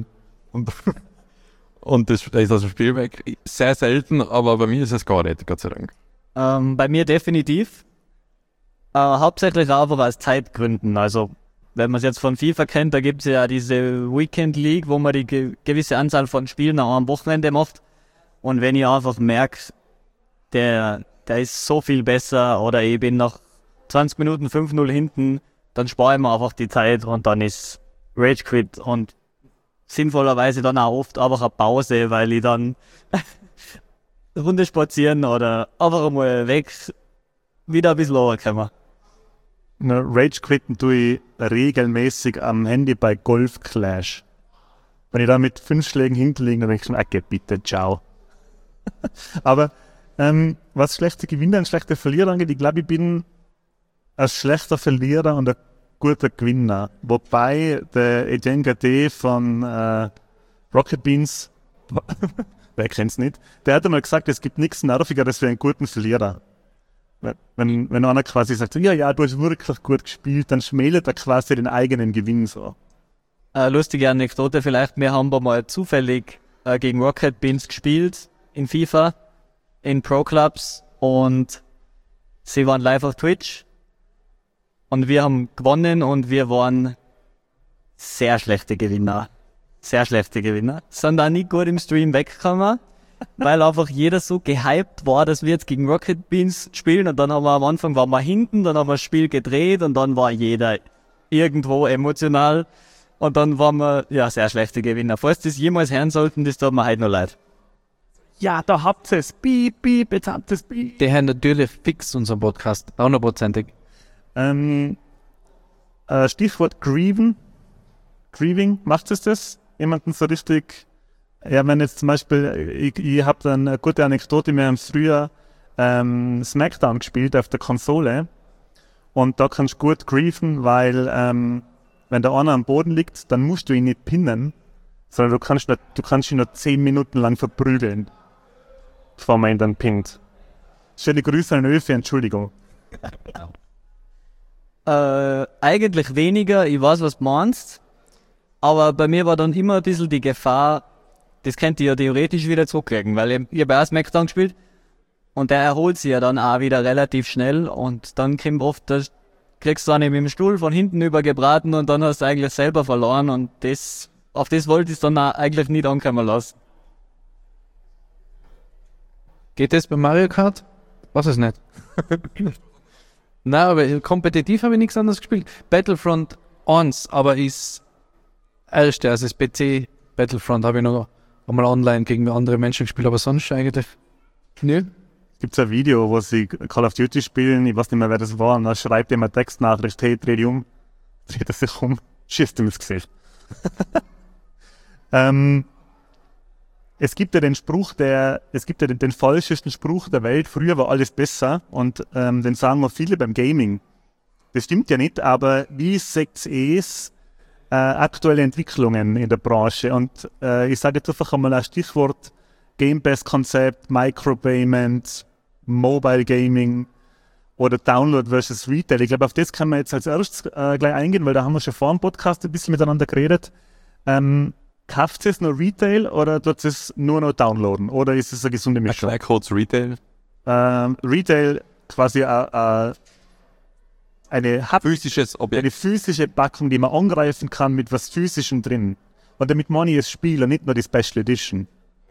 und das ist aus dem Spiel weg. Sehr selten, aber bei mir ist es gar nicht, Gott sei Dank. bei mir definitiv. Hauptsächlich einfach aus Zeitgründen. Also, wenn man es jetzt von FIFA kennt, da gibt es ja diese Weekend League, wo man die gewisse Anzahl von Spielen auch am Wochenende macht. Und wenn ich einfach merke, der ist so viel besser oder ich bin nach 20 Minuten 5-0 hinten, dann spare ich mir einfach die Zeit und dann ist Rage Quit und sinnvollerweise dann auch oft einfach eine Pause, weil ich dann eine Runde spazieren oder einfach mal weg, wieder ein bisschen runterkommen. Rage quitten tue ich regelmäßig am Handy bei Golf Clash. Wenn ich da mit 5 Schlägen hinterliege, dann denke ich schon, okay, bitte, ciao. Aber was schlechte Gewinner und schlechte Verlierer angeht, ich glaube, ich bin ein schlechter Verlierer und ein guter Gewinner. Wobei der Etienne Gade von Rocket Beans, wer kennt's nicht, der hat einmal gesagt, es gibt nichts Nervigeres für einen guten Verlierer. Wenn einer quasi sagt, so, ja, du hast wirklich gut gespielt, dann schmälert er quasi den eigenen Gewinn so. Lustige Anekdote vielleicht, wir haben mal zufällig gegen Rocket Beans gespielt in FIFA, in Pro Clubs und sie waren live auf Twitch und wir haben gewonnen und wir waren sehr schlechte Gewinner. Sehr schlechte Gewinner. Sind da nicht gut im Stream weggekommen, weil einfach jeder so gehypt war, dass wir jetzt gegen Rocket Beans spielen und dann haben wir am Anfang waren wir hinten, dann haben wir das Spiel gedreht und dann war jeder irgendwo emotional und dann waren wir, ja, sehr schlechte Gewinner. Falls das jemals hören sollten, das tut mir heute noch leid. Ja, da habt ihr es. Piep, piep, jetzt habt ihr es. Piep. Der Herr natürlich fix unseren Podcast, 100%. Stichwort Grieving, macht es das? Jemanden so richtig, ja, wenn jetzt zum Beispiel, ich habe dann eine gute Anekdote, wir haben früher Smackdown gespielt auf der Konsole und da kannst du gut grieven, weil wenn der einer am Boden liegt, dann musst du ihn nicht pinnen, sondern du kannst ihn nur 10 Minuten lang verprügeln, bevor man ihn dann pinnt. Schöne Grüße an Öfe, Entschuldigung. Eigentlich weniger, ich weiß, was du meinst, aber bei mir war dann immer ein bisschen die Gefahr, das könnt ihr ja theoretisch wieder zurücklegen, weil ich habe auch Smackdown gespielt Und der erholt sich ja dann auch wieder relativ schnell und dann kommt oft, da kriegst du dann mit dem Stuhl von hinten übergebraten und dann hast du eigentlich selber verloren und auf das wollte ich es dann auch eigentlich nicht ankommen lassen. Geht das bei Mario Kart? Was ist nicht? Nein, aber kompetitiv habe ich nichts anderes gespielt. Battlefront 1, aber ist erste, also das PC Battlefront habe ich noch einmal online gegen andere Menschen gespielt, aber sonst eigentlich nö. Gibt es ein Video, wo sie Call of Duty spielen, ich weiß nicht mehr, wer das war, und dann schreibt jemand Textnachricht, hey, dreh dich um, dreht er sich um, schießt ihm ins Gesicht. Es gibt ja den Spruch, den falschesten Spruch der Welt, früher war alles besser, und den sagen wir viele beim Gaming. Das stimmt ja nicht, aber wie seht ihr es, aktuelle Entwicklungen in der Branche? Und ich sage jetzt einfach einmal ein Stichwort: Game Pass-Konzept, Micropayment, Mobile Gaming oder Download versus Retail. Ich glaube, auf das kann man jetzt als erstes gleich eingehen, weil da haben wir schon vor dem Podcast ein bisschen miteinander geredet. Kauft es nur Retail oder tut es nur noch downloaden? Oder ist es eine gesunde Mischung? Codes Retail. Retail quasi eine Physisches Objekt. physische Packung, die man angreifen kann mit was Physischem drin. Und damit meine ich das Spiel und nicht nur die Special Edition.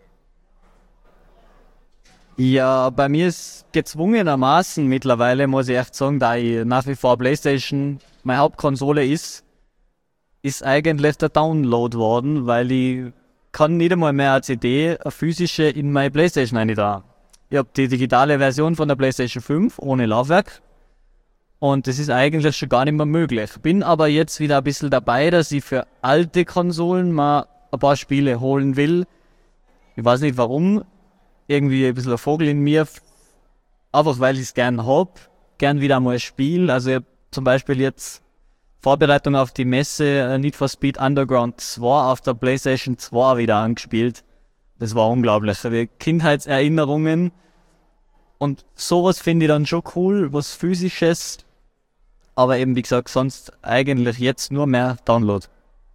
Ja, bei mir ist gezwungenermaßen mittlerweile, muss ich echt sagen, da ich nach wie vor PlayStation meine Hauptkonsole ist eigentlich der Download worden, weil ich kann nicht einmal mehr eine CD, eine physische, in meine PlayStation rein da. Ich habe die digitale Version von der PlayStation 5 ohne Laufwerk und das ist eigentlich schon gar nicht mehr möglich. Bin aber jetzt wieder ein bisschen dabei, dass ich für alte Konsolen mal ein paar Spiele holen will. Ich weiß nicht warum, irgendwie ein bisschen ein Vogel in mir, einfach weil ich es gern hab, gern wieder mal spiele. Also ich habe zum Beispiel jetzt Vorbereitung auf die Messe Need for Speed Underground 2 auf der PlayStation 2 wieder angespielt. Das war unglaublich. Kindheitserinnerungen und sowas finde ich dann schon cool, was Physisches. Aber eben wie gesagt, sonst eigentlich jetzt nur mehr Download.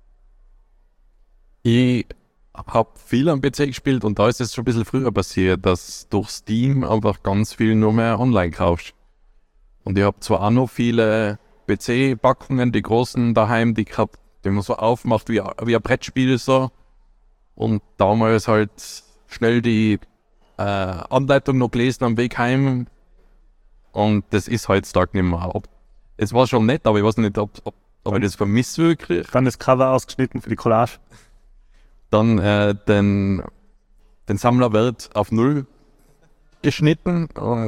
Ich habe viel am PC gespielt und da ist es schon ein bisschen früher passiert, dass durch Steam einfach ganz viel nur mehr online kaufst. Und ich habe zwar auch noch viele PC-Packungen, die großen daheim, die man so aufmacht wie ein Brettspiel so. Und damals halt schnell die Anleitung noch gelesen am Weg heim. Und das ist heutzutage nicht mehr. Es war schon nett, aber ich weiß nicht, ob ich das vermisse wirklich. Dann das Cover ausgeschnitten für die Collage. Dann den Sammlerwert auf 0 geschnitten.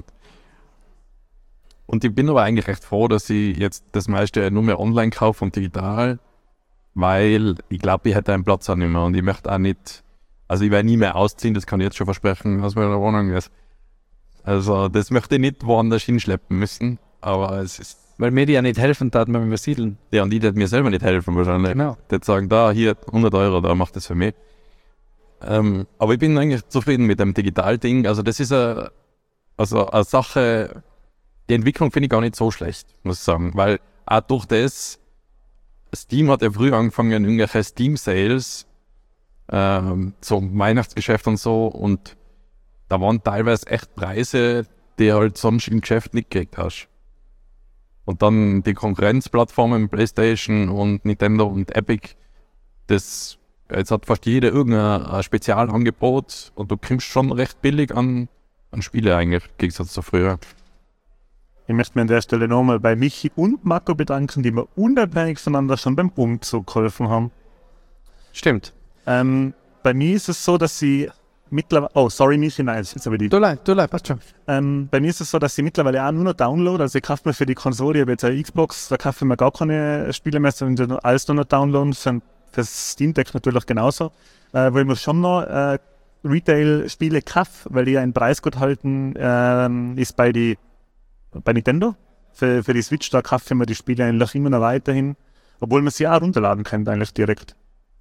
Und ich bin aber eigentlich recht froh, dass ich jetzt das meiste nur mehr online kaufe und digital, weil ich glaube, ich hätte einen Platz auch nicht mehr und ich möchte auch nicht, also ich werde nie mehr ausziehen, das kann ich jetzt schon versprechen, aus meiner Wohnung ist. Also das möchte ich nicht woanders hinschleppen müssen, aber es ist... Weil mir die ja nicht helfen, da wenn wir siedeln. Ja, und die wird mir selber nicht helfen wahrscheinlich. Genau. Die sagen, da, hier, 100 Euro, da macht das für mich. Aber ich bin eigentlich zufrieden mit dem Digital-Ding. Also das ist eine Sache, die Entwicklung finde ich gar nicht so schlecht, muss ich sagen. Weil auch durch das, Steam hat ja früh angefangen, irgendwelche Steam-Sales, zum Weihnachtsgeschäft und so, und da waren teilweise echt Preise, die halt sonst im Geschäft nicht gekriegt hast. Und dann die Konkurrenzplattformen, PlayStation und Nintendo und Epic, jetzt hat fast jeder irgendein Spezialangebot und du kommst schon recht billig an Spiele eigentlich, im Gegensatz zu früher. Ich möchte mich an der Stelle nochmal bei Michi und Marco bedanken, die mir unabhängig voneinander schon beim Umzug geholfen haben. Stimmt. Bei mir ist es so, dass sie mittlerweile... Oh, sorry Michi, nein, jetzt aber die... Du leid, passt schon. Bei mir ist es so, dass ich mittlerweile auch nur noch Download, also ich kaufe mir für die Konsole, ich habe jetzt eine Xbox, da kaufe ich mir gar keine Spiele mehr, sondern alles nur noch downloaden, für Steam Deck natürlich genauso, wo ich mir schon noch Retail-Spiele kaufe, weil die einen Preis gut halten, ist bei Nintendo. Für die Switch, da kaufe ich mir die Spiele eigentlich immer noch weiterhin, obwohl man sie auch runterladen kann, eigentlich direkt.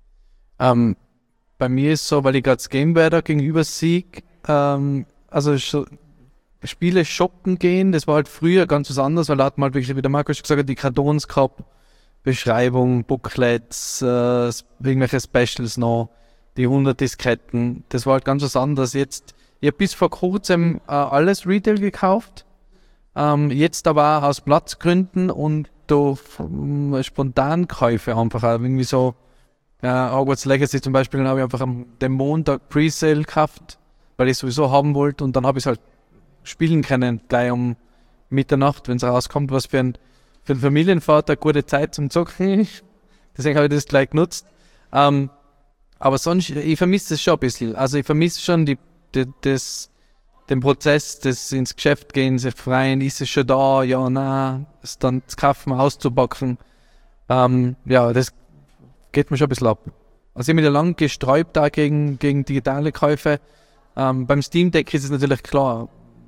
Bei mir ist so, weil ich gerade das Gameware da gegenüber sehe, also Spiele shoppen gehen, das war halt früher ganz was anderes, weil da hat man halt wirklich, wie der Markus schon gesagt hat, die Kartons gehabt, Beschreibung, Booklets, irgendwelche Specials noch, die 100 Disketten, das war halt ganz was anderes. Jetzt Ich habe bis vor kurzem alles Retail gekauft. Jetzt aber auch aus Platzgründen und durch Spontankäufe einfach auch irgendwie so. Hogwarts Legacy zum Beispiel habe ich einfach den Montag Presale gekauft, weil ich es sowieso haben wollte und dann habe ich es halt spielen können, gleich um Mitternacht, wenn es rauskommt, was für einen Familienvater gute Zeit zum Zocken. Deswegen habe ich das gleich genutzt. Aber sonst, ich vermisse es schon ein bisschen. Also ich vermisse schon den Prozess des ins Geschäft gehen, sich freien, ist es schon da, ja, nein, es dann zu kaufen, auszupacken. Das geht mir schon ein bisschen ab. Also ich bin ja lange gesträubt da gegen digitale Käufe. Beim Steam Deck ist es natürlich klar,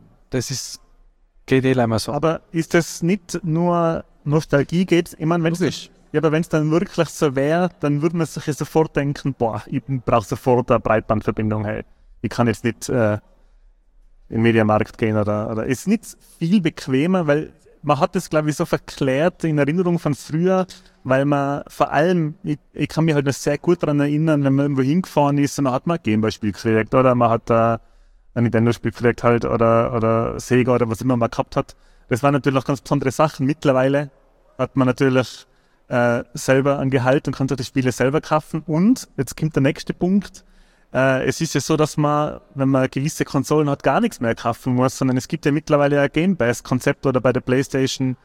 geht immer so. Aber ist das nicht nur Nostalgie geht? Ich meine, wenn es dann wirklich so wäre, dann würde man sich ja sofort denken, boah, ich brauche sofort eine Breitbandverbindung. Hey, ich kann jetzt nicht in den Mediamarkt gehen oder ist nicht viel bequemer, weil man hat das, glaube ich, so verklärt in Erinnerung von früher, weil man vor allem, ich kann mich halt noch sehr gut daran erinnern, wenn man irgendwo hingefahren ist, dann hat man ein Gameboy-Spiel gekriegt oder man hat ein Nintendo-Spiel gekriegt halt oder Sega oder was immer man gehabt hat. Das waren natürlich auch ganz besondere Sachen. Mittlerweile hat man natürlich selber ein Gehalt und kann sich die Spiele selber kaufen. Und, jetzt kommt der nächste Punkt, es ist ja so, dass man, wenn man gewisse Konsolen hat, gar nichts mehr kaufen muss, sondern es gibt ja mittlerweile ein Game Pass-Konzept oder bei der PlayStation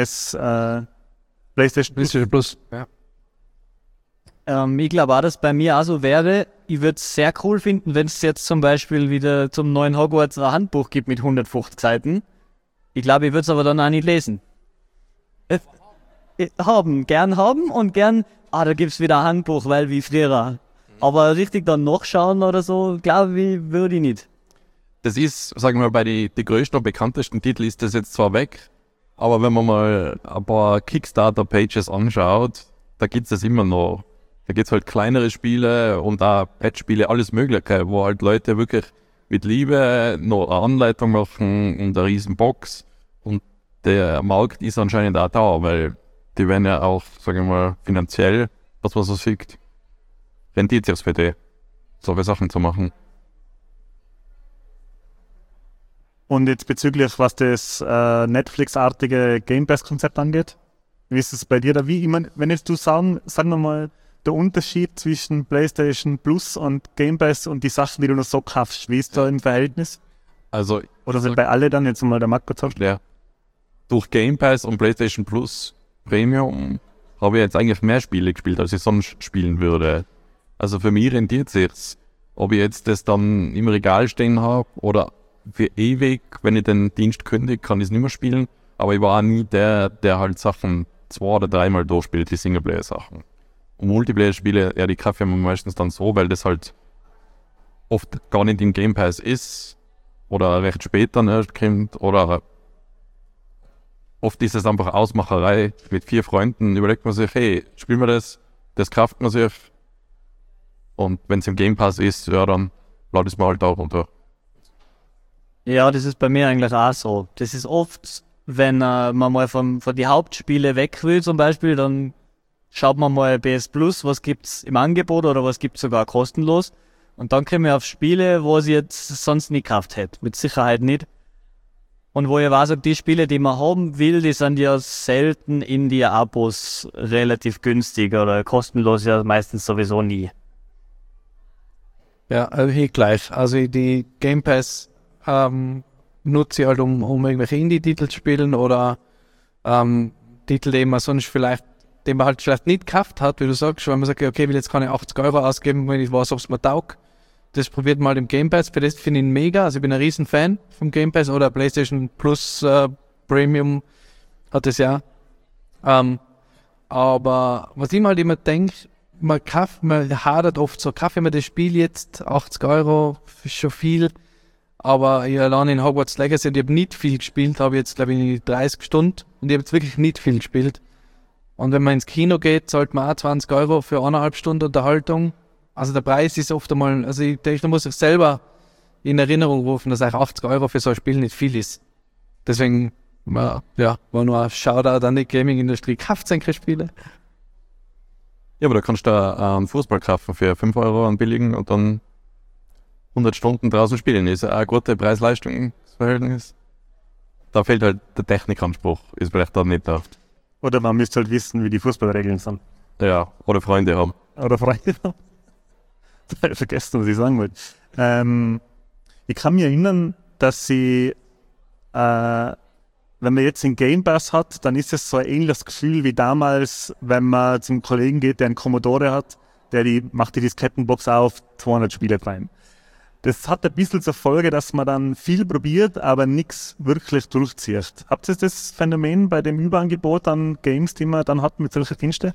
PlayStation Plus. Ja. Ich glaube auch, dass bei mir auch so wäre. Ich würde es sehr cool finden, wenn es jetzt zum Beispiel wieder zum neuen Hogwarts ein Handbuch gibt mit 150 Seiten. Ich glaube, ich würde es aber dann auch nicht lesen. Gern haben und gern, da gibt es wieder ein Handbuch, weil wie früher. Aber richtig dann nachschauen oder so, glaube ich, würde ich nicht. Das ist, sagen wir mal, bei die größten und bekanntesten Titel ist das jetzt zwar weg, aber wenn man mal ein paar Kickstarter-Pages anschaut, da gibt es das immer noch. Da gibt es halt kleinere Spiele und auch Pet-Spiele, alles Mögliche, wo halt Leute wirklich mit Liebe noch eine Anleitung machen und eine riesen Box. Und der Markt ist anscheinend auch da, weil die werden ja auch, sagen wir mal, finanziell, was man so sieht, rentiert sich für die, solche Sachen zu machen. Und jetzt bezüglich, was das Netflix-artige Game Pass-Konzept angeht, wie ist es bei dir da? Ich meine, wenn jetzt du sagen wir mal, der Unterschied zwischen PlayStation Plus und Game Pass und die Sachen, die du noch so kaufst, wie ist da im Verhältnis? Also, oder sind bei alle dann jetzt mal der Markt gezogen? Ja. Durch Game Pass und PlayStation Plus Premium habe ich jetzt eigentlich mehr Spiele gespielt, als ich sonst spielen würde. Also für mich rentiert sich's. Ob ich jetzt das dann im Regal stehen habe oder für ewig, wenn ich den Dienst kündige, kann ich es nicht mehr spielen. Aber ich war auch nie der halt Sachen 2- oder 3-mal durchspielt, die Singleplayer-Sachen. Und Multiplayer-Spiele, ja, die kaufe ich mir meistens dann so, weil das halt oft gar nicht im Game Pass ist oder recht spät dann erst kommt oder oft ist es einfach Ausmacherei. Mit 4 Freunden überlegt man sich, hey, spielen wir das kauft man sich und wenn es im Game Pass ist, ja, dann lade ich es mir halt auch runter. Ja, das ist bei mir eigentlich auch so. Das ist oft, wenn man mal von die Hauptspiele weg will zum Beispiel, dann schaut man mal PS Plus, was gibt's im Angebot oder was gibt's sogar kostenlos. Und dann kommen wir auf Spiele, wo ich jetzt sonst nie gekauft hätte. Mit Sicherheit nicht. Und wo ich weiß, die Spiele, die man haben will, die sind ja selten in die Abos relativ günstig oder kostenlos ja meistens sowieso nie. Ja, hier gleich. Also die Game Pass nutze ich halt, um irgendwelche Indie-Titel zu spielen oder Titel, die man sonst vielleicht, den man halt vielleicht nicht gekauft hat, wie du sagst, weil man sagt, okay, ich will jetzt keine 80 € ausgeben, wenn ich weiß, ob es mir taugt. Das probiert mal im Game Pass, für das finde ich ihn mega, also ich bin ein riesen Fan vom Game Pass oder PlayStation Plus Premium hat das ja. Aber was ich mal immer denke, man hadert oft so, kaufe ich mir das Spiel jetzt, 80 € ist schon viel, aber ich allein in Hogwarts Legacy und ich habe nicht viel gespielt, habe jetzt glaube ich 30 Stunden und ich habe jetzt wirklich nicht viel gespielt. Und wenn man ins Kino geht, zahlt man auch 20 € für 1,5 Stunden Unterhaltung. Also der Preis ist oft einmal, also ich denke, da muss ich selber in Erinnerung rufen, dass auch 80 € für so ein Spiel nicht viel ist. Deswegen, war nur ein Shoutout an die Gaming-Industrie. Kauft solche Spiele. Ja, aber da kannst du einen Fußball kaufen für 5 € an billigen und dann 100 Stunden draußen spielen, ist ja auch ein gutes Preis-Leistungs-Verhältnis. Da fehlt halt der Technikanspruch, ist vielleicht da nicht da. Oder man müsste halt wissen, wie die Fußballregeln sind. Ja, oder Freunde haben. Oder Freunde haben. Das habe ich vergessen, was ich sagen wollte. Ich kann mich erinnern, dass sie, wenn man jetzt den Game Pass hat, dann ist es so ein ähnliches Gefühl wie damals, wenn man zum Kollegen geht, der einen Commodore hat, macht die Diskettenbox auf, 200 Spiele rein. Das hat ein bisschen zur Folge, dass man dann viel probiert, aber nichts wirklich durchzieht. Habt ihr das Phänomen bei dem Überangebot an Games, die man dann hat mit solchen Diensten?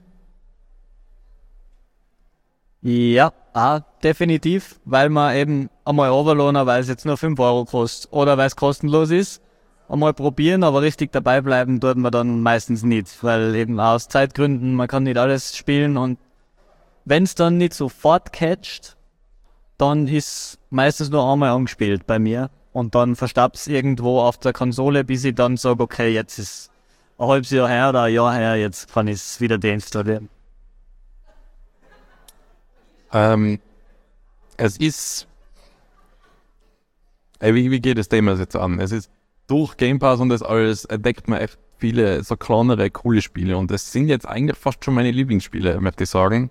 Ja, definitiv, weil man eben einmal overlohnen, weil es jetzt nur 5 Euro kostet oder weil es kostenlos ist. Einmal probieren, aber richtig dabei bleiben tut man dann meistens nicht, weil eben aus Zeitgründen, man kann nicht alles spielen und wenn es dann nicht sofort catcht, dann ist meistens nur einmal angespielt bei mir und dann verstaubt es irgendwo auf der Konsole, bis ich dann sage, okay, jetzt ist ein halbes Jahr her oder ein Jahr her, jetzt kann ich es wieder deinstallieren. Es ist... Wie geht das Thema jetzt an? Es ist durch Game Pass und das alles entdeckt man echt viele so kleinere, coole Spiele und das sind jetzt eigentlich fast schon meine Lieblingsspiele, möchte ich sagen.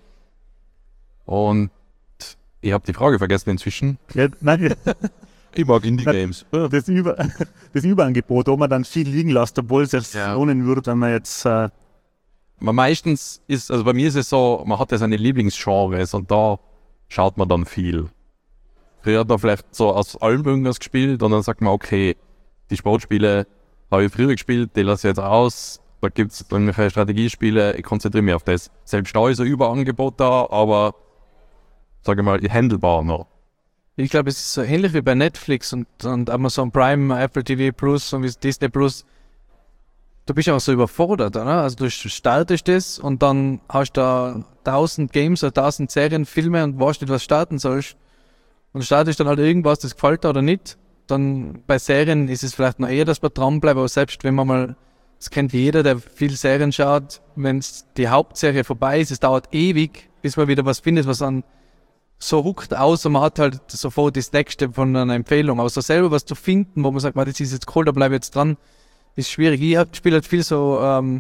Und ich habe die Frage vergessen inzwischen. Ja, nein, Ich mag Indie-Games. das Überangebot, wo man dann viel liegen lässt, obwohl es sich lohnen würde, wenn man jetzt... Meistens ist, also bei mir ist es so, man hat ja seine Lieblingsgenres und da schaut man dann viel. Früher hat man vielleicht so aus allem irgendwas gespielt und dann sagt man, okay, die Sportspiele habe ich früher gespielt, die lasse ich jetzt aus. Da gibt es irgendwelche Strategiespiele, ich konzentriere mich auf das. Selbst da ist ein Überangebot da, aber sage ich mal, handelbar noch. Ich glaube, es ist so ähnlich wie bei Netflix und Amazon Prime, Apple TV Plus und wie Disney Plus. Du bist auch so überfordert, oder? Also du startest das und dann hast du da 1000 Games oder 1000 Serien, Filme und weißt nicht, was starten sollst. Und startest dann halt irgendwas, das gefällt dir oder nicht. Dann bei Serien ist es vielleicht noch eher, dass man dranbleibt, aber selbst wenn man mal, das kennt jeder, der viel Serien schaut, wenn die Hauptserie vorbei ist, es dauert ewig, bis man wieder was findet, was dann so huckt aus und man hat halt sofort das nächste von einer Empfehlung. Aber so selber was zu finden, wo man sagt, das ist jetzt cool, da bleib ich jetzt dran, ist schwierig. Ich spiele halt viel so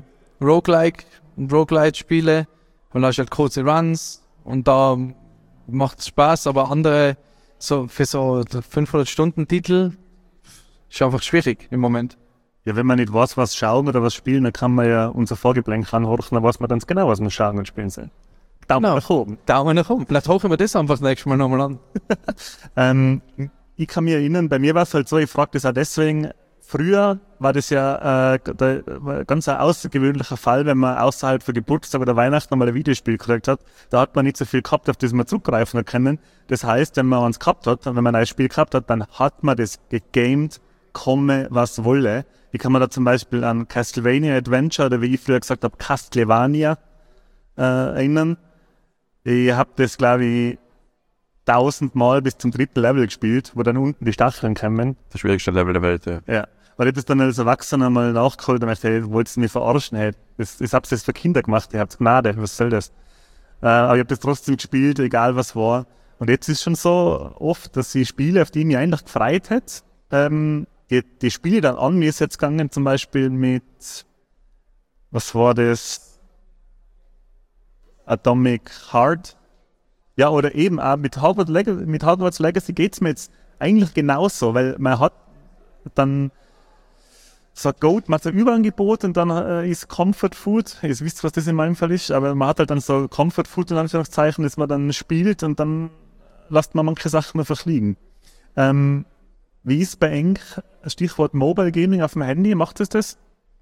Roguelite-Spiele und da hast du halt kurze Runs und da macht es Spaß, aber andere so für so 500-Stunden-Titel ist einfach schwierig im Moment. Ja, wenn man nicht weiß, was schauen oder was spielen, dann kann man ja unser Vorgeblänk anhorchen, dann weiß man ganz genau, was man schauen und spielen soll. Daumen nach oben. Daumen nach oben. Vielleicht hochen wir das einfach das nächste Mal nochmal an. Ich kann mich erinnern, bei mir war es halt so, ich frage das auch deswegen, früher war das ja ein ganz außergewöhnlicher Fall, wenn man außerhalb für Geburtstag oder Weihnachten mal ein Videospiel gekriegt hat. Da hat man nicht so viel gehabt, auf das man zugreifen hat können. Das heißt, wenn man eins gehabt hat, wenn man ein Spiel gehabt hat, dann hat man das gegamed, komme was wolle. Ich kann mir da zum Beispiel an Castlevania Adventure oder wie ich früher gesagt habe, Castlevania erinnern. Ich habe das, glaube ich, 1000 Mal bis zum 3. Level gespielt, wo dann unten die Stacheln kommen. Das schwierigste Level der Welt, ja. Ja. Weil ich das dann als Erwachsener mal nachgeholt und dachte, hey, wolltest du mich verarschen? Hey, ich hab's jetzt für Kinder gemacht, ihr habt Gnade, was soll das? Aber ich habe das trotzdem gespielt, egal was war. Und jetzt ist schon so oft, dass ich Spiele, auf die ich mich eigentlich gefreut hätte, die Spiele dann an mir ist jetzt gegangen, zum Beispiel mit, was war das? Atomic Heart. Ja, oder eben auch mit Hogwarts Legacy geht es mir jetzt eigentlich genauso, weil man hat dann so Goat, man hat so ein Überangebot und dann ist Comfort Food, ihr wisst, was das in meinem Fall ist, aber man hat halt dann so Comfort Food in Anführungszeichen, das man dann spielt und dann lässt man manche Sachen einfach liegen. Wie ist bei Eng, Stichwort Mobile Gaming auf dem Handy, macht es das?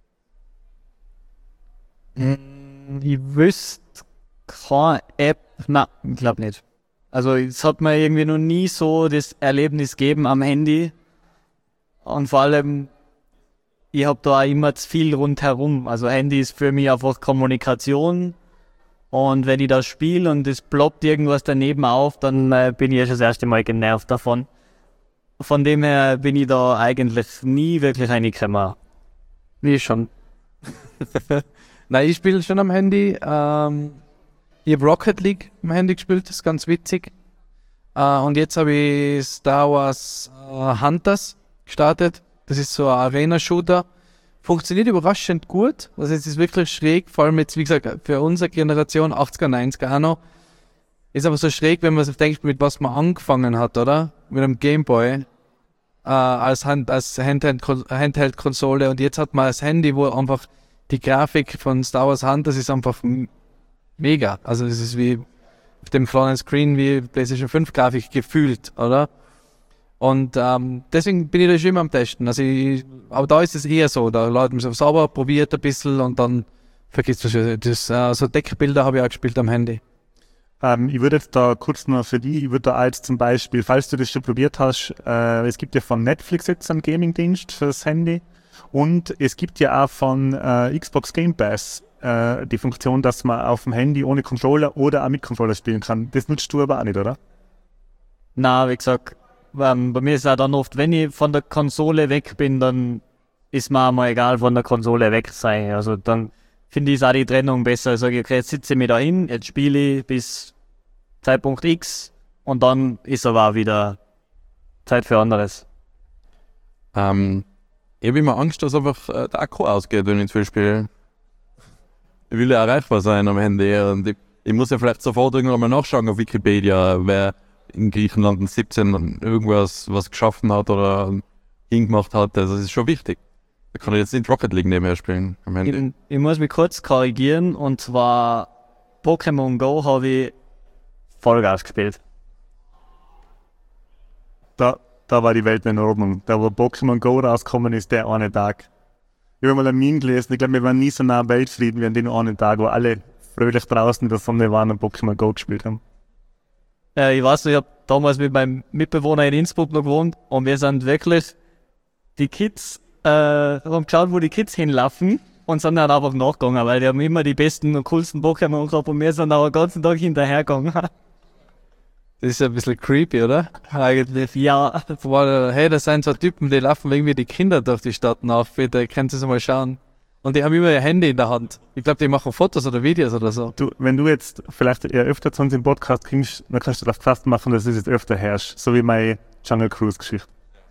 Ich wüsste keine App, nein, ich glaube nicht. Also es hat mir irgendwie noch nie so das Erlebnis gegeben am Handy und vor allem, ich habe da auch immer zu viel rundherum. Also Handy ist für mich einfach Kommunikation und wenn ich da spiele und es ploppt irgendwas daneben auf, dann bin ich ja schon das erste Mal genervt davon. Von dem her bin ich da eigentlich nie wirklich reingekommen. Wie schon. Nein, ich spiele schon am Handy. Ich habe Rocket League am Handy gespielt, das ist ganz witzig. Und jetzt habe ich Star Wars Hunters gestartet. Das ist so ein Arena-Shooter. Funktioniert überraschend gut. Also es ist wirklich schräg, vor allem jetzt, wie gesagt, für unsere Generation, 80er, 90er auch noch. Ist aber so schräg, wenn man sich denkt, mit was man angefangen hat, oder? Mit einem Gameboy als Handheld-Konsole. Und jetzt hat man das Handy, wo einfach die Grafik von Star Wars Hunters ist einfach mega. Also es ist wie auf dem kleinen Screen wie PlayStation 5 Grafik gefühlt, oder? Und deswegen bin ich da schon immer am Testen. Also aber da ist es eher so, da lädt man es auf sauber, probiert ein bisschen und dann vergisst man es. So Deckbilder habe ich auch gespielt am Handy. Ich würde jetzt da kurz noch für die, ich würde da als zum Beispiel, falls du das schon probiert hast, es gibt ja von Netflix jetzt einen Gaming-Dienst fürs Handy und es gibt ja auch von Xbox Game Pass die Funktion, dass man auf dem Handy ohne Controller oder auch mit Controller spielen kann. Das nutzt du aber auch nicht, oder? Na, wie gesagt, bei mir ist es auch dann oft, wenn ich von der Konsole weg bin, dann ist mir auch mal egal, von der Konsole weg sein. Also dann finde ich auch die Trennung besser. Ich sage, okay, jetzt sitze ich mich da hin, jetzt spiele ich bis Zeitpunkt X und dann ist aber auch wieder Zeit für anderes. Ich habe immer Angst, dass einfach der Akku ausgeht, wenn ich zu viel spiele. Ich will ja erreichbar sein am Handy und ich muss ja vielleicht sofort irgendwann mal nachschauen auf Wikipedia, wer in Griechenland in 17 irgendwas was geschaffen hat oder hingemacht hat. Also das ist schon wichtig. Da kann ich jetzt nicht Rocket League nebenher spielen am Handy. Ich muss mich kurz korrigieren und zwar Pokémon Go habe ich Vollgas gespielt. Da war die Welt in Ordnung. Da wo Pokémon Go rausgekommen ist, der eine Tag. Ich habe mal ein Meme gelesen, ich glaube, wir waren nie so nah am Weltfrieden wie an den einen Tag, wo alle fröhlich draußen in der Sonne waren und Pokémon Go gespielt haben. Ich weiß nicht, ich habe damals mit meinem Mitbewohner in Innsbruck noch gewohnt und wir sind wirklich die Kids, haben geschaut, wo die Kids hinlaufen und sind dann einfach nachgegangen, weil die haben immer die besten und coolsten Pokémon gehabt und wir sind auch den ganzen Tag hinterhergegangen. Das ist ein bisschen creepy, oder? Eigentlich. Ja. Hey, das sind so Typen, die laufen irgendwie die Kinder durch die Stadt nach. Bitte, könnt ihr mal schauen. Und die haben immer ihr Handy in der Hand. Ich glaube, die machen Fotos oder Videos oder so. Du, wenn du jetzt vielleicht eher öfter zu uns im Podcast kommst, dann kannst du darauf gefasst machen, dass du jetzt öfter herrschst. So wie meine Jungle Cruise Geschichte.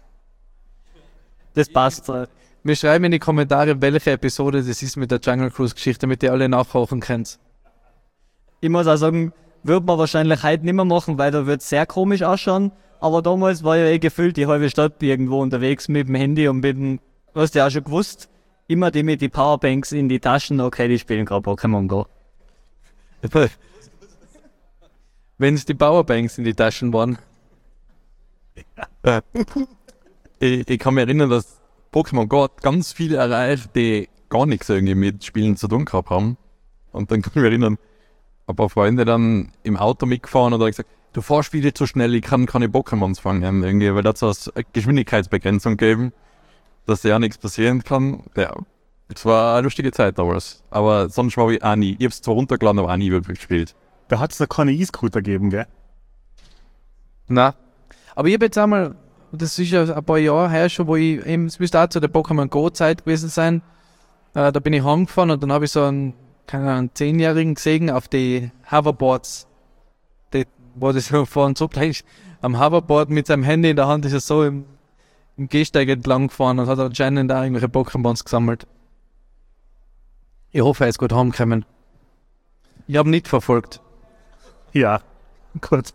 Das passt. Wir schreiben in die Kommentare, welche Episode das ist mit der Jungle Cruise Geschichte, damit ihr alle nachhochen könnt. Ich muss auch sagen, würde man wahrscheinlich heute nicht mehr machen, weil da wird es sehr komisch ausschauen. Aber damals war ja gefühlt die halbe Stadt irgendwo unterwegs mit dem Handy und mit dem, hast du ja auch schon gewusst, immer die mit die Powerbanks in die Taschen, okay, die spielen gerade Pokémon Go. Wenn es die Powerbanks in die Taschen waren. Ich kann mich erinnern, dass Pokémon Go hat ganz viele erreicht, die gar nichts irgendwie mit Spielen zu tun gehabt haben. Und dann kann ich mich erinnern, ein paar Freunde dann im Auto mitgefahren und haben gesagt, du fahrst wieder zu schnell, ich kann keine Pokémons fangen, irgendwie, weil da so eine Geschwindigkeitsbegrenzung geben, dass ja nichts passieren kann. Ja, es war eine lustige Zeit damals. Aber sonst war ich auch nie. Ich hab's zwar runtergeladen, aber auch nie wirklich gespielt. Da hat es noch keine E-Scooter gegeben, gell? Na. Aber ich habe jetzt einmal, das ist ja ein paar Jahre her schon, wo ich eben, es müsste auch zu der Pokémon Go-Zeit gewesen sein. Da bin ich heimgefahren und dann habe ich so einen 10-Jährigen gesehen auf die Hoverboards. Wo das so vor und so gleich am Hoverboard mit seinem Handy in der Hand ist er so im Gehsteig entlang gefahren und hat anscheinend auch irgendwelche Pokémons gesammelt. Ich hoffe, er ist gut heimgekommen. Ich habe nicht verfolgt. Ja, gut.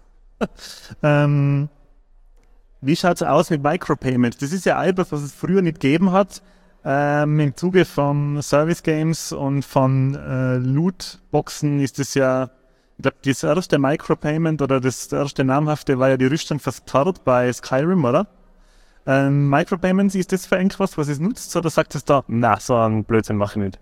Wie schaut es aus mit Micropayments? Das ist ja etwas, was es früher nicht gegeben hat. Im Zuge von Service Games und von Lootboxen ist das ja, ich glaube, das erste Micropayment oder das erste namhafte war ja die Rüstung fürs Pferd bei Skyrim, oder? Micropayments, ist das für irgendwas, was es nutzt, oder sagt es da, na, so einen Blödsinn mache ich nicht?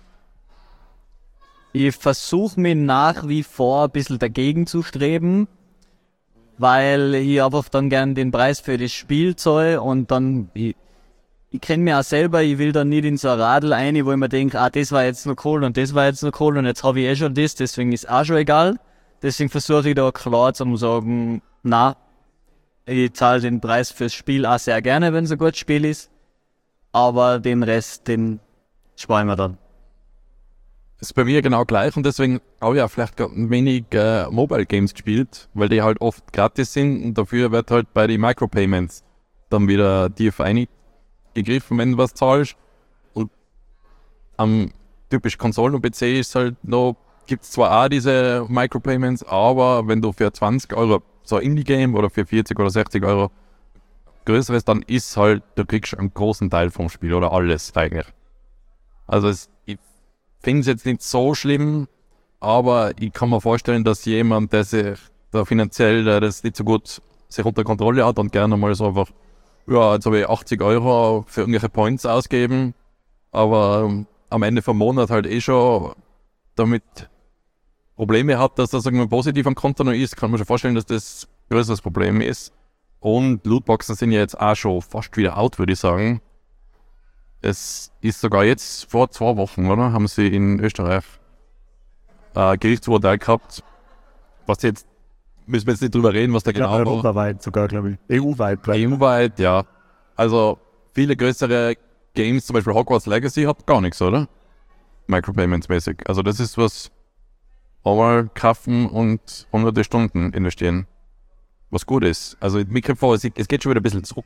Ich versuche mich nach wie vor ein bisschen dagegen zu streben, weil ich einfach dann gern den Preis für das Spiel zahle und dann, ich kenne mich auch selber, ich will dann nicht in so ein Radl rein, wo ich mir denke, das war jetzt noch cool und das war jetzt noch cool und jetzt habe ich schon das, deswegen ist auch schon egal. Deswegen versuche ich da klar zu sagen, na, ich zahle den Preis fürs Spiel auch sehr gerne, wenn es ein gutes Spiel ist, aber den Rest, den sparen wir dann. ist bei mir genau gleich und deswegen habe ich auch vielleicht wenig Mobile Games gespielt, weil die halt oft gratis sind und dafür wird halt bei den Micropayments dann wieder tief eingegriffen, wenn du was zahlst. Und am typisch Konsolen und PC ist halt noch, gibt es zwar auch diese Micropayments, aber wenn du für 20 Euro so ein Indie-Game oder für 40 oder 60 Euro größeres, dann ist halt, du kriegst einen großen Teil vom Spiel oder alles eigentlich. Also ich finde es jetzt nicht so schlimm, aber ich kann mir vorstellen, dass jemand, der sich da finanziell das nicht so gut sich unter Kontrolle hat und gerne mal so einfach, ja, jetzt habe ich 80 Euro für irgendwelche Points ausgeben, aber am Ende vom Monat halt schon damit Probleme hat, dass das irgendwie positiv am Konto noch ist, kann man schon vorstellen, dass das ein größeres Problem ist. Und Lootboxen sind ja jetzt auch schon fast wieder out, würde ich sagen. Es ist sogar jetzt vor 2 Wochen, oder? Haben sie in Österreich Gerichtsurteil gehabt. Was jetzt, müssen wir jetzt nicht drüber reden, was da genau war. Europaweit sogar, glaube ich. EU-weit. EU-weit, ja. Also viele größere Games, zum Beispiel Hogwarts Legacy, hat gar nichts, oder? Micropayments-mäßig. Also das ist was, einmal kaufen und hunderte Stunden investieren. Was gut ist. Also mit Mikrofon, es geht schon wieder ein bisschen zurück.